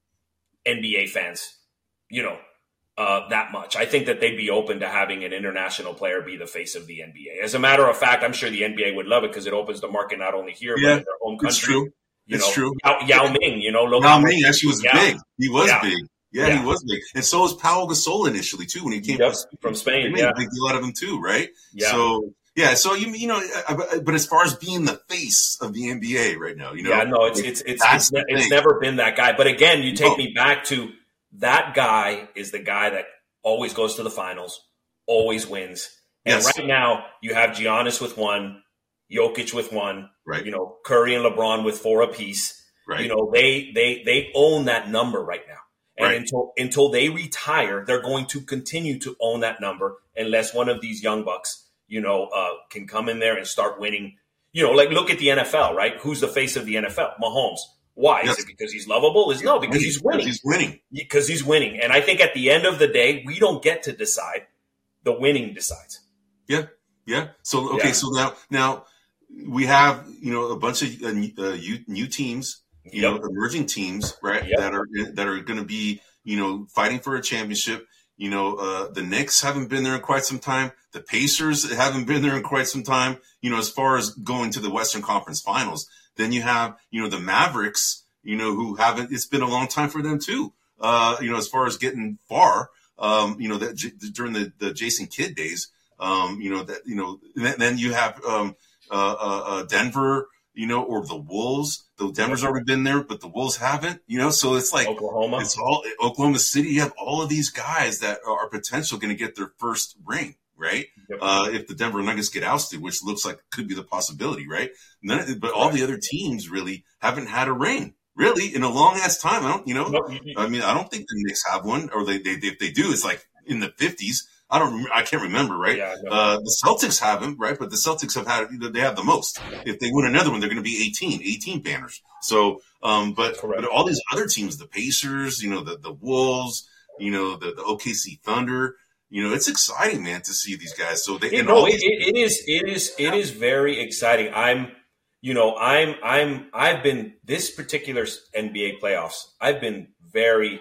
N B A fans, you know, uh, that much. I think that they'd be open to having an international player be the face of the N B A. As a matter of fact, I'm sure the N B A would love it because it opens the market not only here, yeah, but in their home country. It's true. You it's know, true. Yao, Yao Ming, you know. Yao Ming actually was yeah. big. He was yeah. big. Yeah, yeah, he was big. And so was Pau Gasol initially, too, when he came yep. from Spain. From Spain. They made yeah. a big deal out of him, too, right? Yeah. So, yeah, so, you you know, but as far as being the face of the N B A right now, you know. Yeah, no, it's it's it's it's, it's, it's never been that guy. But again, you take no. me back to that guy is the guy that always goes to the finals, always wins. And yes. right now, you have Giannis with one, Jokic with one, right. you know, Curry and LeBron with four apiece. Right. You know, they they they own that number right now. And right. until until they retire, they're going to continue to own that number unless one of these young bucks, you know, uh, can come in there and start winning. You know, like look at the N F L, right? Who's the face of the N F L? Mahomes. Why? Yes. Is it because he's lovable? Is no, because he's winning. He's winning. Because he's winning. And I think at the end of the day, we don't get to decide. The winning decides. Yeah. Yeah. So okay. Yeah. So now now we have, you know, a bunch of uh, new, new teams. You yep. know, emerging teams, right? Yep. That are that are going to be, you know, fighting for a championship. You know, uh, the Knicks haven't been there in quite some time. The Pacers haven't been there in quite some time. You know, as far as going to the Western Conference Finals, then you have, you know, the Mavericks. You know, who haven't. It's been a long time for them too. Uh, you know, as far as getting far. Um, you know, that during the, the Jason Kidd days. Um, you know that. You know, then, then you have um, uh, uh, Denver. You know, or the Wolves. The Denver's already been there, but the Wolves haven't. You know, so it's like Oklahoma. It's all Oklahoma City. You have all of these guys that are potential going to get their first ring, right? Yep. Uh, if the Denver Nuggets get ousted, which looks like could be the possibility, right? And then, but all the other teams really haven't had a ring, really, in a long ass time. I don't, you know, nope. I mean, I don't think the Knicks have one, or they, they if they do, it's like in the fifties. I don't. I can't remember, right? Yeah, no. uh, the Celtics haven't, right? But the Celtics have had. They have the most. If they win another one, they're going to be eighteen, eighteen banners. So, um, but, but all these other teams, the Pacers, you know, the the Wolves, you know, the, the O K C Thunder, you know, it's exciting, man, to see these guys. So they, you and know, all it, these- it is, it is, it is very exciting. I'm, you know, I'm, I'm, I've been this particular N B A playoffs. I've been very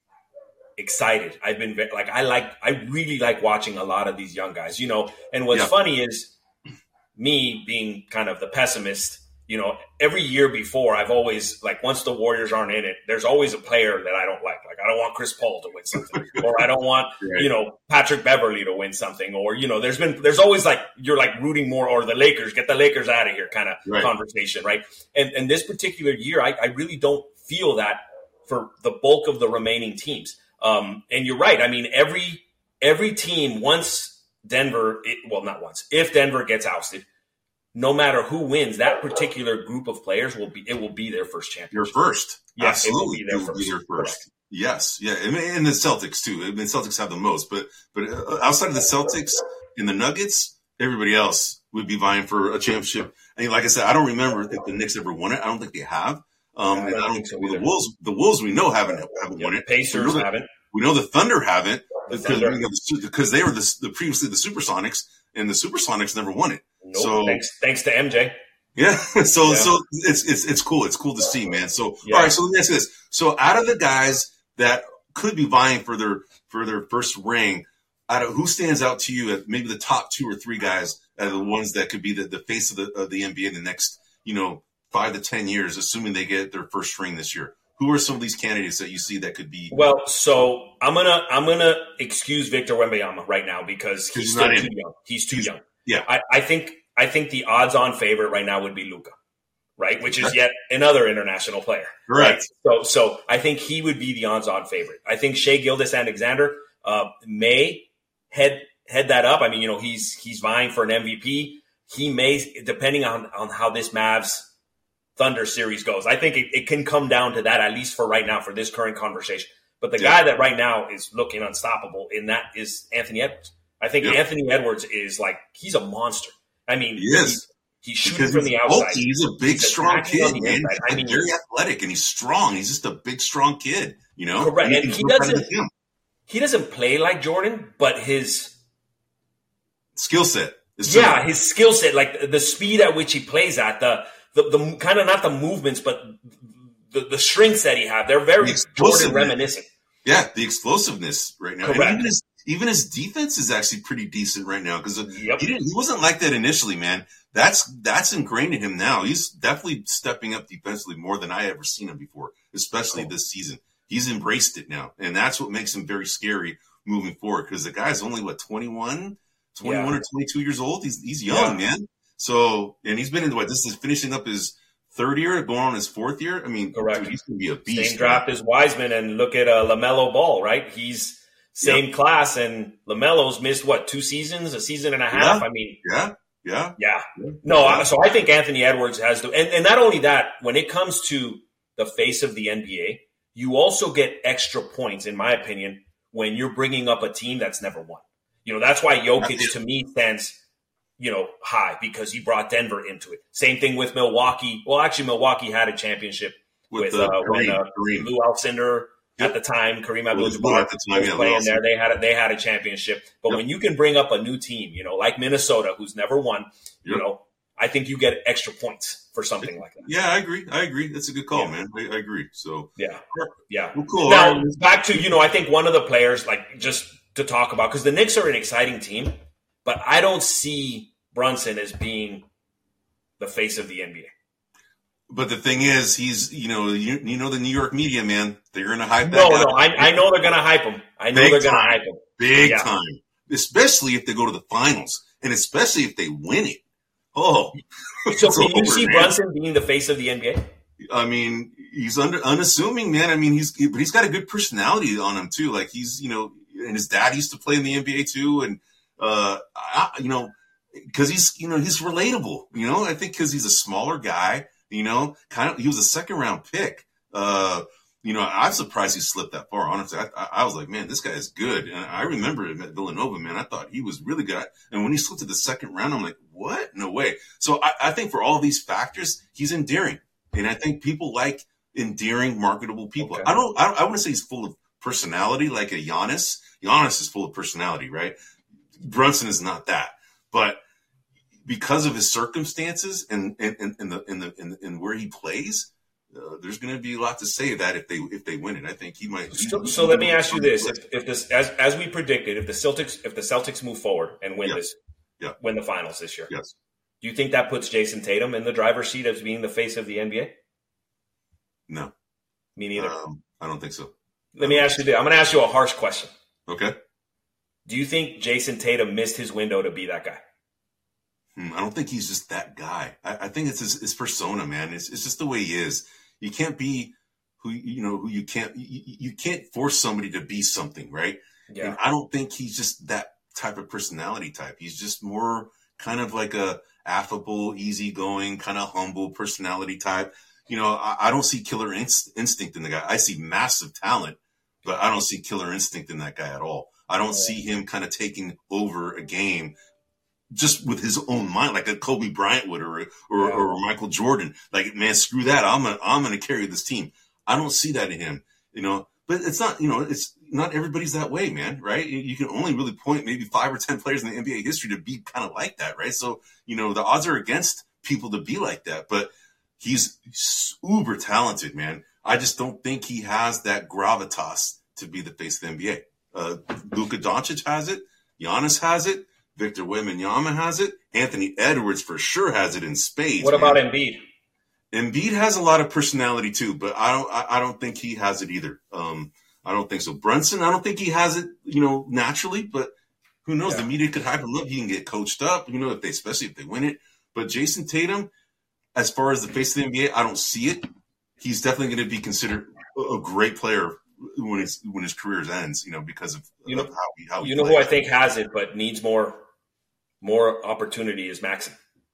excited. I've been very, like, I like, I really like watching a lot of these young guys, you know, and what's Yeah. funny is me being kind of the pessimist, you know, every year before I've always like, once the Warriors aren't in it, there's always a player that I don't like. Like, I don't want Chris Paul to win something, or I don't want, Right. you know, Patrick Beverly to win something, or, you know, there's been, there's always like, you're like rooting more, or the Lakers, get the Lakers out of here kind of Right. conversation. Right. And, and this particular year, I, I really don't feel that for the bulk of the remaining teams. Um, and you're right. I mean, every every team, once Denver, it, well, not once, if Denver gets ousted, no matter who wins, that particular group of players will be it will be their first championship. Your first, Yeah, absolutely, it will be their it will first. be their first. Yes, yeah, and, and the Celtics too. I mean, the Celtics have the most, but but outside of the Celtics and the Nuggets, everybody else would be vying for a championship. And like I said, I don't remember if the Knicks ever won it. I don't think they have. Um, I and don't I don't think so well, the either. Wolves. The Wolves we know haven't haven't Yeah, won it. Pacers we know the, haven't. We know the Thunder haven't The because Thunder. we know the, because they were the, the previously the Supersonics, and the Supersonics never won it. Nope. So thanks, thanks to M J. yeah, so Yeah. so it's it's it's cool. It's cool to see, man. So Yeah. all right, so let me ask you this: so out of the guys that could be vying for their for their first ring, out of who stands out to you? Maybe the top two or three guys are the ones that could be the, the face of the of the N B A in the next, you know, five to ten years, assuming they get their first ring this year. Who are some of these candidates that you see that could be? Well, so I'm gonna I'm gonna excuse Victor Wembanyama right now because he's, He's still not too in. young. He's too He's- young. yeah. I, I think I think the odds-on favorite right now would be Luka, right? Which is yet another international player. Correct. Right? So so I think he would be the odds-on favorite. I think Shai Gilgeous-Alexander uh, may head head that up. I mean, you know, he's he's vying for an M V P. He may, depending on on how this Mavs Thunder series goes. I think it, it can come down to that, at least for right now, for this current conversation. But the Yeah. guy that right now is looking unstoppable in that is Anthony Edwards. I think Yeah. Anthony Edwards is like, he's a monster. I mean, He is. he's, he's shooting Because from he's the outside. bulky. He's a big, He's strong attacking on kid, the man. inside. He's I mean- very athletic, and he's strong. He's just a big, strong kid, you know? Correct. you And can he go right doesn't- to him. He doesn't play like Jordan, but his Skill set. is yeah, similar. his skill set, like the speed at which he plays at, the the, the kind of not the movements, but the, the strengths that he have, they're very The explosiveness. Jordan reminiscent. Yeah, the explosiveness right now. And Correct. even his, even his defense is actually pretty decent right now because Yep. he didn't. He wasn't like that initially, man. That's that's ingrained in him now. He's definitely stepping up defensively more than I ever seen him before, especially Cool. this season. He's embraced it now, and that's what makes him very scary moving forward. Because the guy's only what twenty-one, twenty-one Yeah. or twenty-two years old. He's he's young, man. So and he's been in what this is finishing up his third year, going on his fourth year. I mean, Correct. dude, he's gonna be a beast. Same draft as Wiseman, and look at uh, LaMelo Ball, right? He's same class, and LaMelo's missed what, two seasons, a season and a half. Yeah. I mean, Yeah, yeah. yeah, no. I, so I think Anthony Edwards has to, and, and not only that, when it comes to the face of the N B A, you also get extra points, in my opinion, when you're bringing up a team that's never won. You know, that's why Jokic to me stands, you know, high because he brought Denver into it. Same thing with Milwaukee. Well, actually, Milwaukee had a championship with, With, uh, uh, when Kareem, uh, Kareem. Lou Alcindor Yep. at the time, Kareem Well, Abdul-Jabbar at the time, was yeah, Lou playing there. Alcindor. They had a, they had a championship. But Yep. when you can bring up a new team, you know, like Minnesota, who's never won, you Yep. know, I think you get extra points for something like that. Yeah, I agree. I agree. That's a good call, Yeah. man. I, I agree. So, Yeah, yeah. well, cool. Now, All right. back to, you know, I think one of the players, like, just to talk about, because the Knicks are an exciting team, but I don't see Brunson as being the face of the N B A. But the thing is, he's you know you, you know the New York media, man. They're gonna hype No, that guy no, I, I know they're going to hype him. I know Big they're going to time. hype him. big Yeah. time, especially if they go to the finals, and especially if they win it. Oh, So it's can you over, see man. Brunson being the face of the N B A? I mean, he's under unassuming, man. I mean, he's but he's got a good personality on him too. Like he's you know, and his dad used to play in the N B A too, and uh, I, you know, because he's you know he's relatable. You know, I think because he's a smaller guy. You know, kind of he was a second round pick. Uh, you know, I'm surprised he slipped that far. Honestly, I, I, I was like, man, this guy is good. And I remember him at Villanova, man. I thought he was really good. And when he slipped to the second round, I'm like, what? No way. So I, I think for all these factors, he's endearing. And I think people like endearing, marketable people. Okay. I don't, I, I wouldn't say he's full of personality like a Giannis. Giannis is full of personality, right? Brunson is not that. But because of his circumstances and and, and, and the in the in, in where he plays, uh, there's going to be a lot to say that if they if they win it. I think he might. So, so let me ask you this: if, if this, as as we predicted, if the Celtics if the Celtics move forward and win Yeah. this, Yeah. win the finals this year, Yes. do you think that puts Jason Tatum in the driver's seat as being the face of the N B A? No. Me neither. Um, I don't think so. Let me ask you this. I'm going to ask you a harsh question. Okay. Do you think Jason Tatum missed his window to be that guy? Hmm, I don't think he's just that guy. I, I think it's his, his persona, man. It's it's just the way he is. You can't be who you know who you can't you, you can't force somebody to be something, right? Yeah. And I don't think he's just that type of personality type. He's just more kind of like a affable, easygoing, kind of humble personality type. You know, I, I don't see killer inst- instinct in the guy. I see massive talent, but I don't see killer instinct in that guy at all. I don't yeah. see him kind of taking over a game just with his own mind, like a Kobe Bryant would, or or, yeah. or Michael Jordan. Like, man, screw that. I'm gonna I'm gonna carry this team. I don't see that in him, you know. But it's not, you know, it's not everybody's that way, man, right? You can only really point maybe five or ten players in the N B A history to be kind of like that, right? So, you know, the odds are against people to be like that. But he's uber talented, man. I just don't think he has that gravitas to be the face of the N B A. Uh, Luka Doncic has it. Giannis has it. Victor Wembanyama has it. Anthony Edwards for sure has it in spades. What about man. Embiid? Embiid has a lot of personality too, but I don't. I, I don't think he has it either. Um, I don't think so. Brunson, I don't think he has it, you know, naturally. But who knows? Yeah. The media could hype him up. He can get coached up, you know, if they, especially if they win it. But Jason Tatum, as far as the face of the N B A, I don't see it. He's definitely going to be considered a great player when his when his career ends, you know, because of, you know of how he how he you know plays. Who I think has it, but needs more more opportunity is Maxey.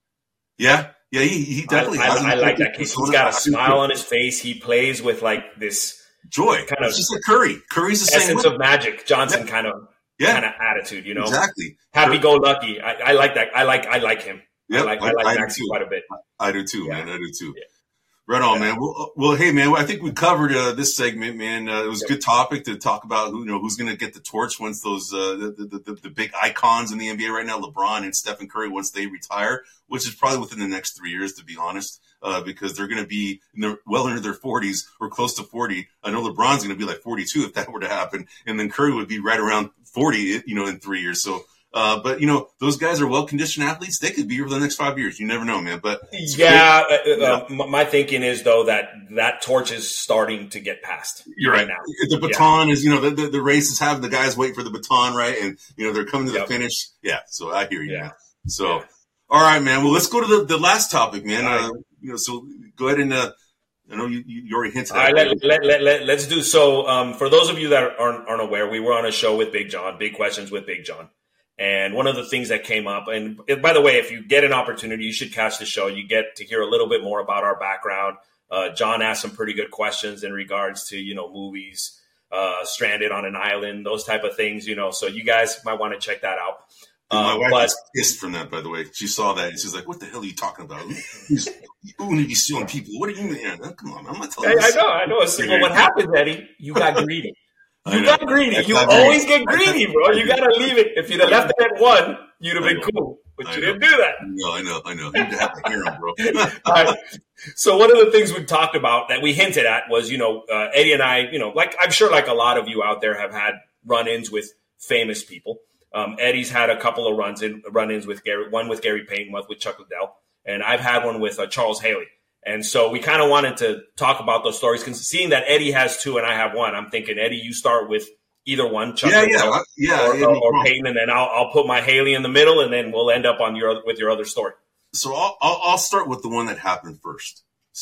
Yeah. Yeah, he, he definitely I, has I, I like that kid. He's got a smile on his face. He plays with like this joy, kind it's of just like Curry. Curry's the essence same of Magic Johnson yeah. kind of yeah. kind of attitude, you know. Exactly. Happy go lucky. I, I like that. I like I like him. Yeah, I like I, I like Maxey quite a bit. I do too, yeah. man. I do too. Yeah. Right on, yeah. man. Well, well, hey, man. I think we covered uh, this segment, man. Uh, it was a good topic to talk about. Who you know who's going to get the torch once those uh, the, the, the the big icons in the N B A right now, LeBron and Stephen Curry, once they retire, which is probably within the next three years, to be honest, uh, because they're going to be in their, well into their forties or close to forty. I know LeBron's going to be like forty-two if that were to happen, and then Curry would be right around forty, you know, in three years. So. Uh, but, you know, those guys are well-conditioned athletes. They could be here for the next five years. You never know, man. But yeah, uh, uh, my thinking is, though, that that torch is starting to get passed. You're right. Now. The baton yeah. is, you know, the, the, the race is having the guys wait for the baton, right? And, you know, they're coming to yep. the finish. Yeah, so I hear you, yeah. man. So, yeah. all right, man. Well, let's go to the, the last topic, man. Uh, you know, so go ahead and uh, I know you, you already hinted at it. All right, let, let, let, let, let's do so. Um, for those of you that aren't, aren't aware, we were on a show with Big John, Big Questions with Big John. And one of the things that came up, and by the way, if you get an opportunity, you should catch the show. You get to hear a little bit more about our background. Uh, John asked some pretty good questions in regards to, you know, movies, uh, Stranded on an Island, those type of things, you know. So you guys might want to check that out. Uh, my wife but, was pissed from that, by the way. She saw that and she's like, "What the hell are you talking about? Who's going to be suing people? What do you mean? Come on, I'm not telling you." I, I know, I know. So, well, what happens, Eddie? You got greedy. You got greedy. That's you always greedy. get greedy, bro. You got to leave it. If you'd have left it at one, you'd have been cool. But I you know. didn't do that. No, I know. I know. You have to hear him, bro. All right. So one of the things we talked about that we hinted at was, you know, uh, Eddie and I, you know, like I'm sure like a lot of you out there have had run-ins with famous people. Um, Eddie's had a couple of runs in, run-ins with Gary, one with Gary Payton, one with Chuck Liddell. And I've had one with uh, Charles Haley. And so we kind of wanted to talk about those stories. Because seeing that Eddie has two and I have one, I'm thinking, Eddie, you start with either one, Chuck yeah, Liddell, yeah, yeah, or, yeah, or, or Payton, and then I'll, I'll put my Haley in the middle, and then we'll end up on your with your other story. So I'll, I'll, I'll start with the one that happened first.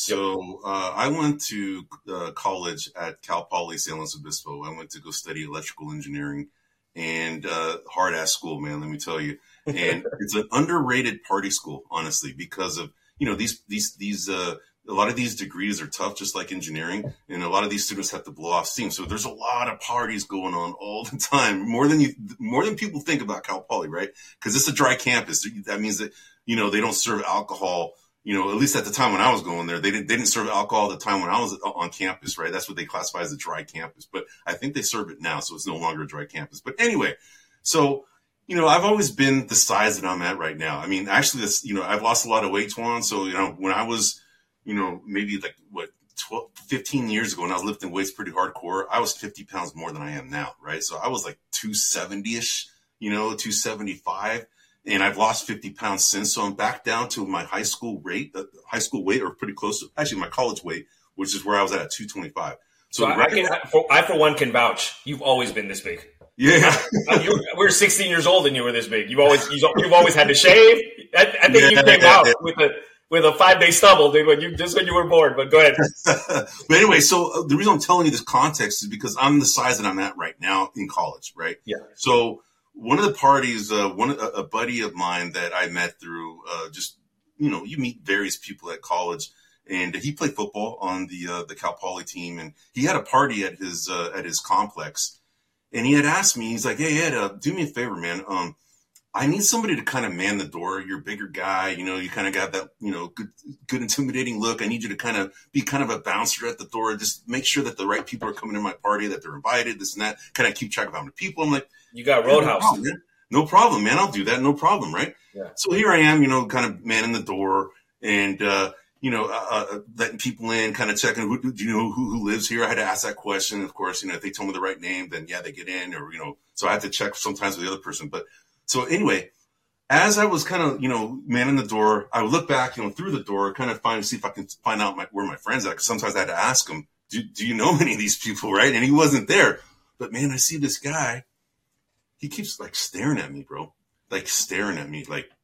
So uh, I went to uh, college at Cal Poly San Luis Obispo. I went to go study electrical engineering, and uh, hard-ass school, man, let me tell you. And it's an underrated party school, honestly, because of, you know, these these these uh, a lot of these degrees are tough, just like engineering, and a lot of these students have to blow off steam. So there's a lot of parties going on all the time, more than you, more than people think about Cal Poly, right? Because it's a dry campus. That means that, you know, they don't serve alcohol. You know, at least at the time when I was going there, they didn't they didn't serve alcohol at the time when I was on campus, right? That's what they classify as a dry campus. But I think they serve it now, so it's no longer a dry campus. But anyway, so, you know, I've always been the size that I'm at right now. I mean, actually, this, you know, I've lost a lot of weight, Tuan. So, you know, when I was, you know, maybe like, what, twelve, fifteen years ago when I was lifting weights pretty hardcore, I was fifty pounds more than I am now, right? So I was like two seventy-ish, you know, two seventy-five. And I've lost fifty pounds since. So I'm back down to my high school rate, uh, high school weight, or pretty close to, actually, my college weight, which is where I was at at two twenty-five. So, so I, right I, can, now, for, I, for one, can vouch. You've always been this big. Yeah. you were, we were sixteen years old and you were this big. You've always, you've always had to shave. I, I think yeah, you came yeah, out yeah. with a, with a five day stubble, dude, when you, just when you were born, but go ahead. But anyway, so the reason I'm telling you this context is because I'm the size that I'm at right now in college, right? Yeah. So one of the parties, uh, one, a, a buddy of mine that I met through, uh, just, you know, you meet various people at college. and he played football on the uh, the Cal Poly team, and he had a party at his uh, at his complex, and he had asked me, he's like, "Hey Ed, uh, do me a favor, man. Um, I need somebody to kind of man the door. You're a bigger guy, you know. You kind of got that, you know, good, good intimidating look. I need you to kind of be kind of a bouncer at the door. Just make sure that the right people are coming to my party, that they're invited, this and that. Kind of keep track of how many people." I'm like, "You got Roadhouse." No problem, man. No problem, man. I'll do that. No problem, right? Yeah. So here I am, you know, kind of manning the door and, uh, you know, uh, uh, letting people in, kind of checking, who, do you know who, who lives here? I had to ask that question. Of course, you know, if they told me the right name, then yeah, they get in, or, you know, so I had to check sometimes with the other person. But so anyway, as I was kind of, you know, manning the door, I would look back, you know, through the door, kind of find, see if I can find out my, where my friends are. Because sometimes I had to ask them, do, do you know any of these people, right? And he wasn't there. But man, I see this guy. He keeps like staring at me, bro. Like staring at me, like,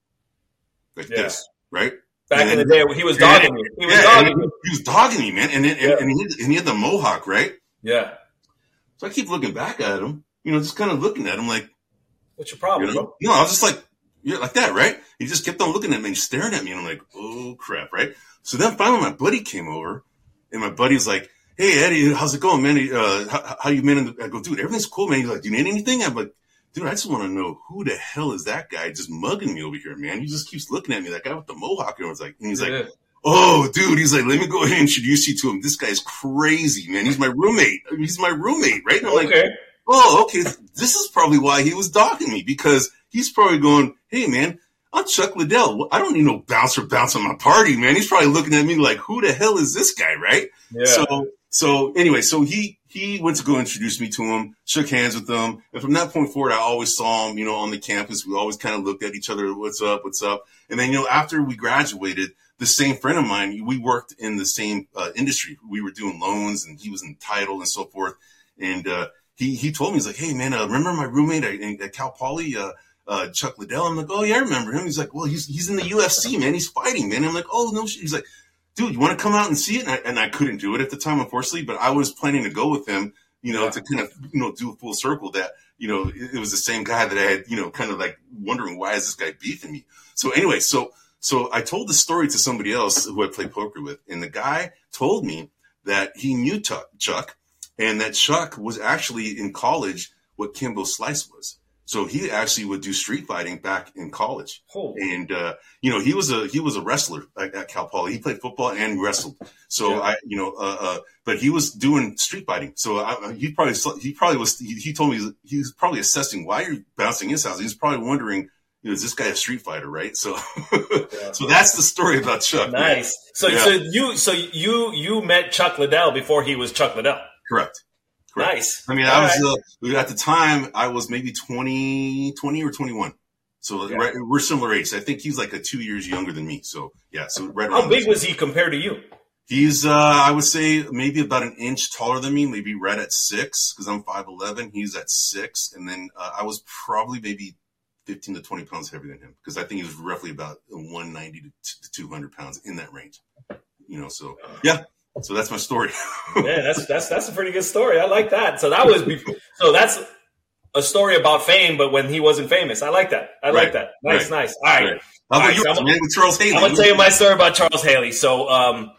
like yeah. this, right? Back and in then, the day, he was dogging me. He was yeah, dogging me. He was dogging me, man. And then, yeah. and, and, he had, and he had the mohawk, right? Yeah. So I keep looking back at him, you know, just kind of looking at him like, what's your problem, you know? bro? No, I was just like, yeah, like that, right? He just kept on looking at me and staring at me. And I'm like, oh, crap, right? So then finally my buddy came over, and my buddy was like, "Hey, Eddie, how's it going, man? Uh, how, how you been?" I go, "Dude, everything's cool, man." He's like, "Do you need anything?" I'm like, "Dude, I just want to know who the hell is that guy just mugging me over here, man? He just keeps looking at me, that guy with the mohawk." And I was like, and he's yeah. like, "Oh, dude," he's like, "Let me go ahead and introduce you to him. This guy's crazy, man. He's my roommate. He's my roommate, right?" And I'm okay. like, "Oh, okay. This is probably why he was dogging me, because he's probably going, hey, man, I'm Chuck Liddell. I don't need no bouncer bounce on my party, man." He's probably looking at me like, who the hell is this guy, right? Yeah. So, so anyway, so he he went to go introduce me to him, shook hands with him, and from that point forward, I always saw him, you know, on the campus. We always kind of looked at each other, what's up, what's up. And then, you know, after we graduated, the same friend of mine, we worked in the same uh, industry. We were doing loans, and he was in title and so forth. And uh, he he told me, he's like, "Hey, man, uh, remember my roommate at, at Cal Poly, uh, uh, Chuck Liddell?" I'm like, "Oh, yeah, I remember him." He's like, "Well, he's he's in the U F C, man. He's fighting, man." I'm like, "Oh, no shit." He's like, "Dude, you want to come out and see it?" And I, and I couldn't do it at the time, unfortunately, but I was planning to go with him, you know, yeah. to kind of, you know, do a full circle that, you know, it, it was the same guy that I had, you know, kind of like wondering, why is this guy beefing me? So anyway, so so I told the story to somebody else who I played poker with, and the guy told me that he knew Chuck, Chuck and that Chuck was actually in college what Kimbo Slice was. So he actually would do street fighting back in college. Oh. And, uh, you know, he was a, he was a wrestler at, at Cal Poly. He played football and wrestled. So yeah. I, you know, uh, uh, but he was doing street fighting. So I, he probably, he probably was, he, he told me he was probably assessing why you're bouncing his house. He was probably wondering, you know, is this guy a street fighter, right? So, yeah. so that's the story about Chuck. Nice. Man. So, yeah. so you, so you, you met Chuck Liddell before he was Chuck Liddell. Correct. Correct. Nice. I mean, All I was right. uh, at the time I was maybe twenty, twenty or twenty-one. So yeah. right, we're similar age. I think he's like a two years younger than me. So yeah. So right. How big was he compared to you? He's, uh, I would say maybe about an inch taller than me, maybe right at six, because I'm five eleven. He's at six, and then uh, I was probably maybe fifteen to twenty pounds heavier than him, because I think he was roughly about one ninety to two hundred pounds, in that range. You know, so yeah. So that's my story. Yeah, that's that's that's a pretty good story. I like that. So that was before, so that's a story about fame, but when he wasn't famous. I like that. I right. like that. Nice, right. nice. All right. right. How about right, you, so man, with Charles Haley? I'm gonna tell you my story about Charles Haley. So um,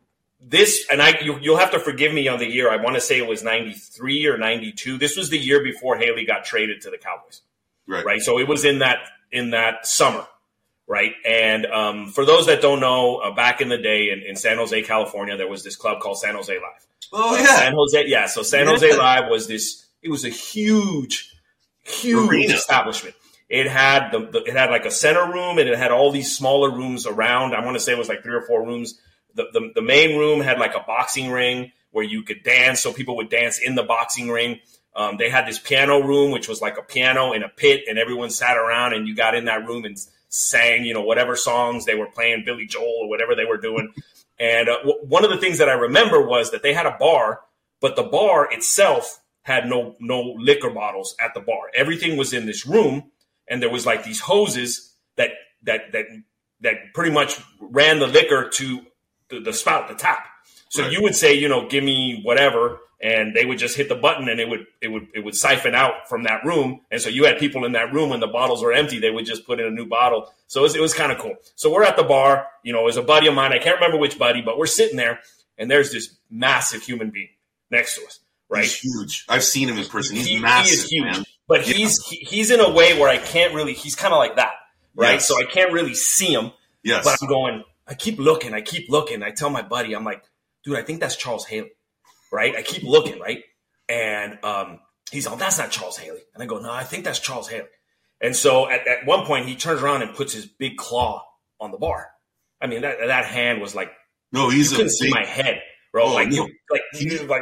this, and I, you, you'll have to forgive me on the year. I want to say it was ninety-three or ninety-two. This was the year before Haley got traded to the Cowboys. Right. Right. So it was in that in that summer. Right. And um, for those that don't know, uh, back in the day in, in San Jose, California, there was this club called San Jose Live. Oh, uh, yeah. San Jose. Yeah. So San yeah. Jose Live was this, it was a huge, huge Arena. establishment. It had the, the, it had like a center room, and it had all these smaller rooms around. I want to say it was like three or four rooms. The, the, the main room had like a boxing ring where you could dance. So people would dance in the boxing ring. Um, they had this piano room, which was like a piano in a pit, and everyone sat around, and you got in that room and sang, you know, whatever songs they were playing, Billy Joel or whatever they were doing. And uh, w- one of the things that I remember was that they had a bar, but the bar itself had no no liquor bottles at the bar. Everything was in this room, and there was like these hoses that that that that pretty much ran the liquor to the, the spout, the tap. So right. you would say, you know, give me whatever, and they would just hit the button and it would it would it would siphon out from that room. And so you had people in that room when the bottles were empty, they would just put in a new bottle. So it was, it was kind of cool. So we're at the bar, you know, it was a buddy of mine. I can't remember which buddy, but we're sitting there and there's this massive human being next to us, right? He's huge. I've seen him in person. He's he, massive, he is huge, man. But yeah. he's he, he's in a way where I can't really, he's kind of like that, right? Yes. So I can't really see him. Yes. But I'm going, I keep looking, I keep looking. I tell my buddy, I'm like, dude, I think that's Charles Haley, right? I keep looking, right? And um, he's like, that's not Charles Haley. And I go, no, I think that's Charles Haley. And so at, at one point, he turns around and puts his big claw on the bar. I mean, that that hand was like, no, he's you couldn't a see big, my head, bro. Oh, like, no. like, he, like,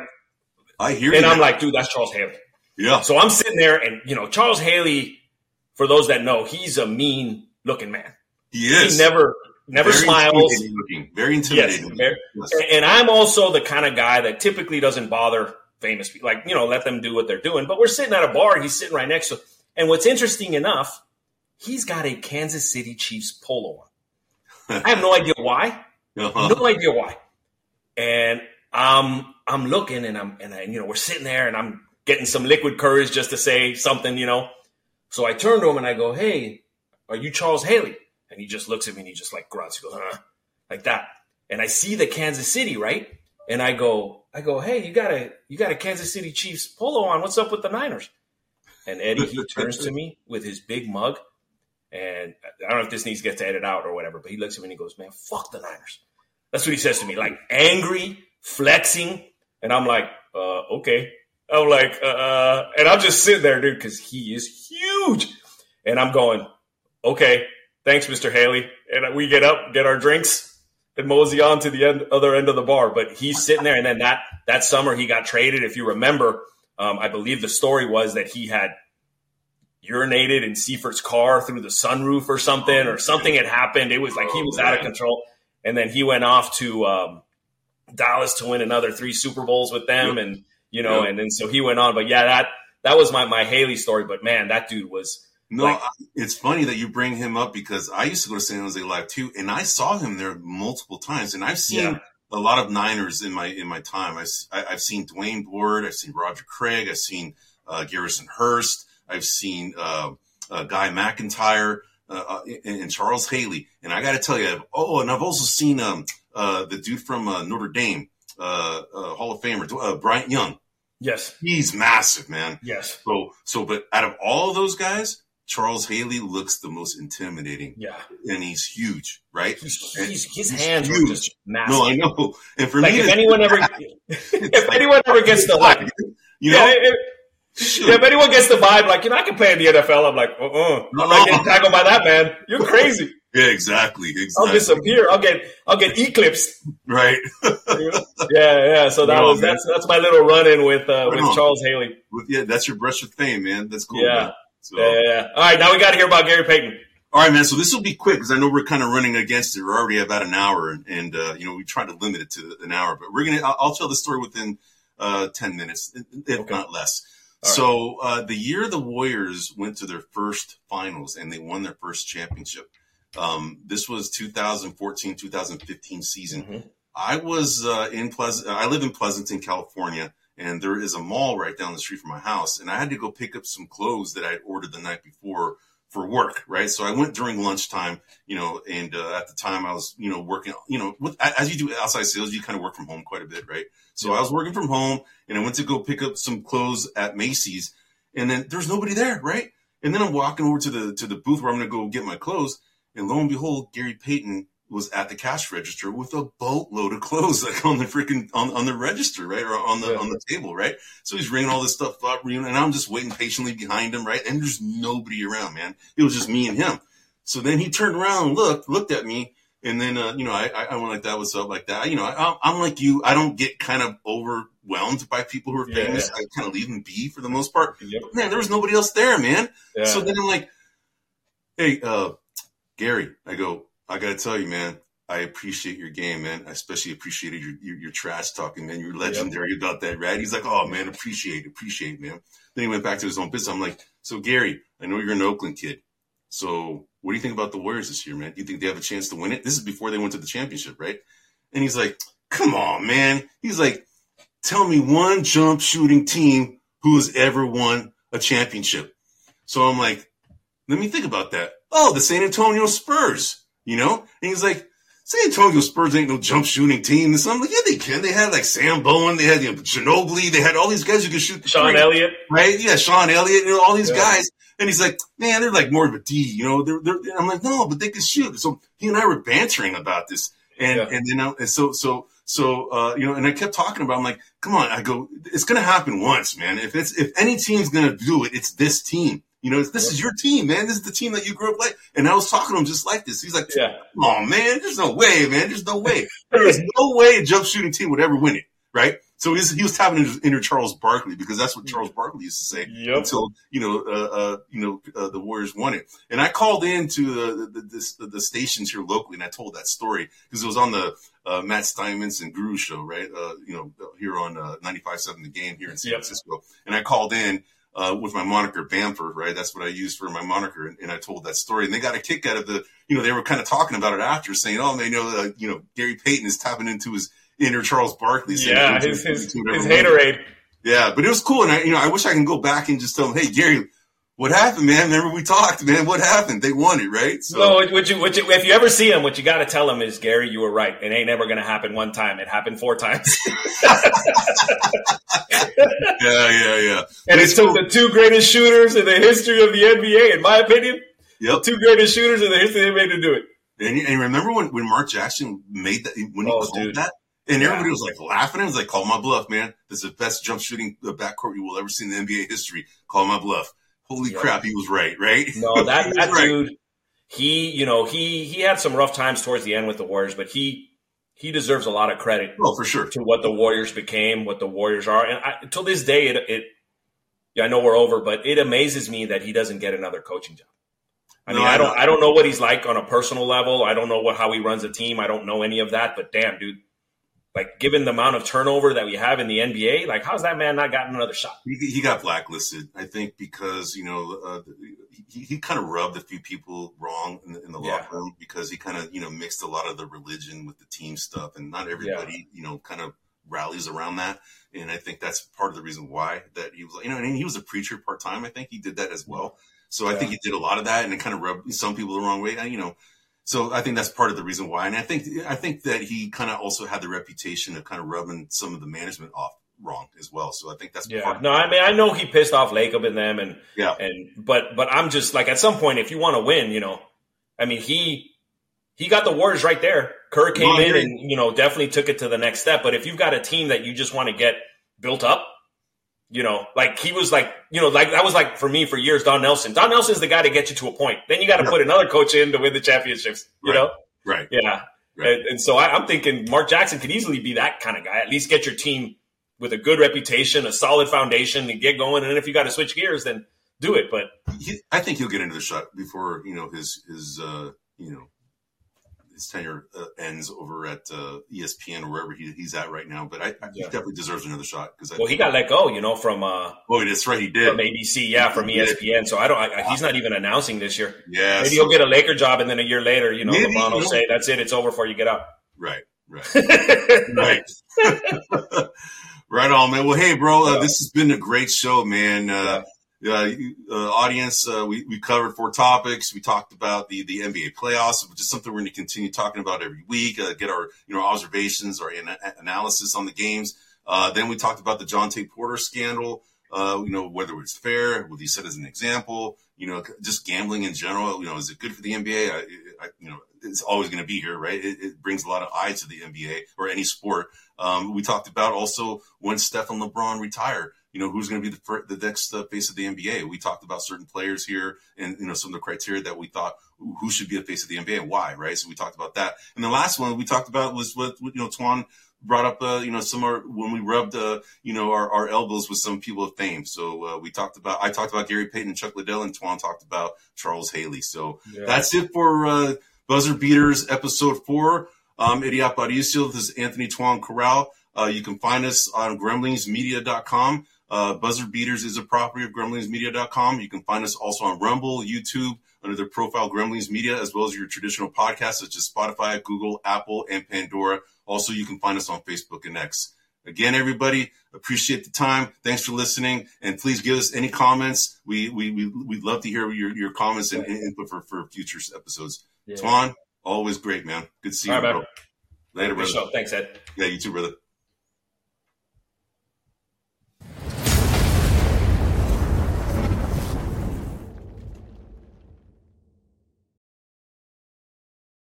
I hear and you. I'm like, dude, that's Charles Haley. Yeah. So I'm sitting there, and, you know, Charles Haley, for those that know, he's a mean-looking man. He is. He never never very smiles. Intimidating looking. Very intimidating. Yes, very, yes. And I'm also the kind of guy that typically doesn't bother famous people. Like, you know, let them do what they're doing. But we're sitting at a bar. He's sitting right next to us. And what's interesting enough, he's got a Kansas City Chiefs polo on. I have no idea why. Uh-huh. No idea why. And um, I'm looking, and I'm, and I, you know, we're sitting there, and I'm getting some liquid courage just to say something, you know. So I turn to him and I go, "Hey, are you Charles Haley?" And he just looks at me and he just like grunts, he goes, "Huh," like that. And I see the Kansas City, right? And I go, I go, "Hey, you got a, you got a Kansas City Chiefs polo on. What's up with the Niners?" And Eddie, he turns to me with his big mug, and I don't know if this needs to get to edit out or whatever, but he looks at me and he goes, "Man, fuck the Niners." That's what he says to me, like angry, flexing. And I'm like, uh, okay. I'm like, uh, and I'm just sitting there, dude, because he is huge. And I'm going, okay, thanks, Mister Haley. And we get up, get our drinks, and mosey on to the end, other end of the bar. But he's sitting there. And then that that summer he got traded. If you remember, um, I believe the story was that he had urinated in Seifert's car through the sunroof or something, or something had happened. It was like he was out of control. And then he went off to um, Dallas to win another three Super Bowls with them. Yep. And, you know, yep. and then so he went on. But, yeah, that that was my, my Haley story. But, man, that dude was – No, like, it's funny that you bring him up because I used to go to San Jose Live too, and I saw him there multiple times. And I've seen yeah. a lot of Niners in my in my time. I, I've seen Dwayne Board, I've seen Roger Craig, I've seen uh, Garrison Hurst, I've seen uh, uh, Guy McIntyre, uh, and, and Charles Haley. And I got to tell you, oh, and I've also seen um, uh, the dude from uh, Notre Dame, uh, uh, Hall of Famer, uh, Bryant Young. Yes, he's massive, man. Yes. So so, but out of all of those guys, Charles Haley looks the most intimidating. Yeah. And he's huge, right? He's, he's, his he's hands huge. Are just massive. No, I know. And for like me, if anyone ever, if anyone ever gets the like, you know, yeah, if, yeah, if anyone gets the vibe, like, you know, I can play in the N F L, I'm like, uh-uh. I'm not getting tackled by that, man. You're crazy. Yeah, exactly. exactly. I'll disappear. I'll get, I'll get eclipsed. Right. Yeah, yeah. So that no, was, man. that's, that's my little run-in with, uh, with no. Charles Haley. Yeah, that's your brush with fame, man. That's cool. Yeah. Man. So. Yeah, yeah, yeah. All right, now we got to hear about Gary Payton. All right, man. So this will be quick because I know we're kind of running against it. We're already about an hour, and, and uh, you know we try to limit it to an hour, but we're gonna. I'll, I'll tell the story within uh, ten minutes, if okay. not less. All so right. uh, the year the Warriors went to their first finals and they won their first championship. Um, this was two thousand fourteen, two thousand fifteen season. Mm-hmm. I was uh, in Pleasant. I live in Pleasanton, California. And there is a mall right down the street from my house. And I had to go pick up some clothes that I had ordered the night before for work, right? So I went during lunchtime, you know, and uh, at the time I was, you know, working, you know, with, as you do outside sales, you kind of work from home quite a bit, right? So yeah. I was working from home and I went to go pick up some clothes at Macy's and then there's nobody there, right? And then I'm walking over to the to the booth where I'm going to go get my clothes. And lo and behold, Gary Payton was at the cash register with a boatload of clothes, like on the freaking on, on the register, right, or on the yeah. on the table, right. So he's ringing all this stuff up, and I'm just waiting patiently behind him, right. And there's nobody around, man. It was just me and him. So then he turned around and looked, looked at me, and then uh, you know, I I went like that, what's up, like that. You know, I, I'm like you. I don't get kind of overwhelmed by people who are yeah, famous. Yeah. I kind of leave them be for the most part. Yep. But man, there was nobody else there, man. Yeah. So then I'm like, hey, uh, Gary, I go. I got to tell you, man, I appreciate your game, man. I especially appreciated your, your, your trash talking, man. You're legendary yep. about that, right? He's like, oh, man, appreciate it, appreciate it, man. Then he went back to his own business. I'm like, so, Gary, I know you're an Oakland kid. So what do you think about the Warriors this year, man? Do you think they have a chance to win it? This is before they went to the championship, right? And he's like, come on, man. He's like, tell me one jump shooting team who has ever won a championship. So I'm like, let me think about that. Oh, the San Antonio Spurs, you know? And he's like, San Antonio Spurs ain't no jump shooting team. And so I'm like, yeah, they can. They had like Sam Bowen. They had, you know, Ginobili. They had all these guys who could shoot the Sean three. Elliott. Right? Yeah, Sean Elliott, you know, all these Yeah. guys. And he's like, man, they're like more of a D, you know? They're, they're, and I'm like, no, but they can shoot. So he and I were bantering about this. And, Yeah. and, you know, and so, so, so, uh, you know, and I kept talking about, I'm like, come on. I go, it's going to happen once, man. If it's, if any team's going to do it, it's this team. You know, this is your team, man. This is the team that you grew up like. And I was talking to him just like this. He's like, Yeah. oh, man, there's no way, man. There's no way. There's no way a jump shooting team would ever win it, right? So he's, he was tapping into, into Charles Barkley because that's what Charles Barkley used to say Yep. until, you know, uh, uh, you know, uh, the Warriors won it. And I called into the, the, the, the, the stations here locally, and I told that story because it was on the uh, Matt Steinmetz and Guru show, right? Uh, you know, here on uh, ninety-five point seven The Game here in San Yep. Francisco. And I called in. Uh, with my moniker Bamford, right? That's what I used for my moniker, and, and I told that story, and they got a kick out of the, you know, they were kind of talking about it after, saying, "Oh, they know, uh, you know, Gary Payton is tapping into his inner Charles Barkley." Yeah, his his, his haterade. Yeah, but it was cool, and I, you know, I wish I can go back and just tell them, "Hey, Gary, what happened, man? Remember we talked, man? What happened? They won it, right?" So, no, what you, what you, if you ever see him, what you got to tell him is, Gary, you were right. It ain't never going to happen one time. It happened four times. yeah, yeah, yeah. And it took the two greatest shooters in the history of the N B A, in my opinion. Yep. The two greatest shooters in the history of the N B A to do it. And, and remember when, when Mark Jackson made that, when he Oh, called dude. that? And Yeah. everybody was like laughing. I was like, call my bluff, man. This is the best jump shooting uh, backcourt you will ever see in the N B A history. Call my bluff. Holy Yeah. crap, he was right, right? No, that, He was that right. dude, he, you know, he, he had some rough times towards the end with the Warriors, but he, he deserves a lot of credit Oh, for sure. to what the Warriors became, what the Warriors are. And I, till this day, it, it, yeah, I know we're over, but it amazes me that he doesn't get another coaching job. I No, mean, I I don't, don't. I don't know what he's like on a personal level. I don't know what, how he runs a team. I don't know any of that, but damn, dude, like given the amount of turnover that we have in the N B A, like how's that man not gotten another shot? He, he got blacklisted, I think, because, you know, uh, he, he kind of rubbed a few people wrong in the, in the Yeah. locker room because he kind of, you know, mixed a lot of the religion with the team stuff. And not everybody, you know, kind of rallies around that. And I think that's part of the reason why that he was, you know, and he was a preacher part time. I think he did that as well. So I Yeah. think he did a lot of that, and it kind of rubbed some people the wrong way, you know. So I think that's part of the reason why. And I think I think that he kind of also had the reputation of kind of rubbing some of the management off wrong as well. So I think that's Yeah, part of no, I mean, I know he pissed off Lacob and them, and Yeah. and but but I'm just like, at some point, if you want to win, you know, I mean, he he got the Warriors right there. Kerr came No, I in agree. and, you know, definitely took it to the next step. But if you've got a team that you just want to get built up, you know, like he was like, you know, like that was like for me for years, Don Nelson. Don Nelson's the guy to get you to a point. Then you got to Yeah. put another coach in to win the championships, you Right. know? Right. Yeah. Right. And, and so I, I'm thinking Mark Jackson could easily be that kind of guy. At least get your team with a good reputation, a solid foundation, and get going. And then if you got to switch gears, then do it. But He, I think he'll get into the shot before, you know, his his uh, you know his tenure uh, ends over at uh, E S P N or wherever he, he's at right now. But I, I he Yeah. definitely deserves another shot because well, he got let go, you know, from uh, oh, that's right, he did. from A B C, yeah, from He E S did. P N. So I don't. I, he's not even announcing this year. Yeah, Maybe so- he'll get a Laker job, and then a year later, you know, Maybe, LeBron will you know. say, "That's it. It's over for you. Get out." right, right, right. Right on, man. Well, hey, bro, uh, Yeah. this has been a great show, man. Uh, uh, you- uh, audience, uh, we, we covered four topics. We talked about the, the N B A playoffs, which is something we're going to continue talking about every week, uh, get our, you know, observations or an- analysis on the games. Uh, then we talked about the John Tate Porter scandal, uh, you know, whether it's fair, what he said as an example, you know, just gambling in general. You know, is it good for the N B A? I, I, you know, it's always going to be here, right? It, it brings a lot of eyes to the N B A or any sport. Um, we talked about also when Steph and LeBron retire, you know, who's going to be the, fir- the next uh, face of the N B A. We talked about certain players here and, you know, some of the criteria that we thought who should be the face of the N B A and why, right? So we talked about that. And the last one we talked about was what, you know, Twan brought up, uh, you know, some of our, when we rubbed, uh, you know, our, our elbows with some people of fame. So uh, we talked about, I talked about Gary Payton and Chuck Liddell, and Twan talked about Charles Haley. So Yeah. that's it for uh, Buzzer Beaters episode four. Um, Eddie Aparicio, this is Anthony Twan Corral. Uh, you can find us on gremlings media dot com. Uh, Buzzer Beaters is a property of gremlings media dot com. You can find us also on Rumble, YouTube, under their profile Gremlings Media, as well as your traditional podcasts such as Spotify, Google, Apple, and Pandora. Also, you can find us on Facebook and X. again, everybody, appreciate the time. Thanks for listening. And please give us any comments. We, we, we, we'd love to hear your, your comments and, and input for, for future episodes. Yeah. Twan, always great, man. Good to see All you, right, bro. Man. Later, brother. Thanks, Ed. Yeah, you too, brother.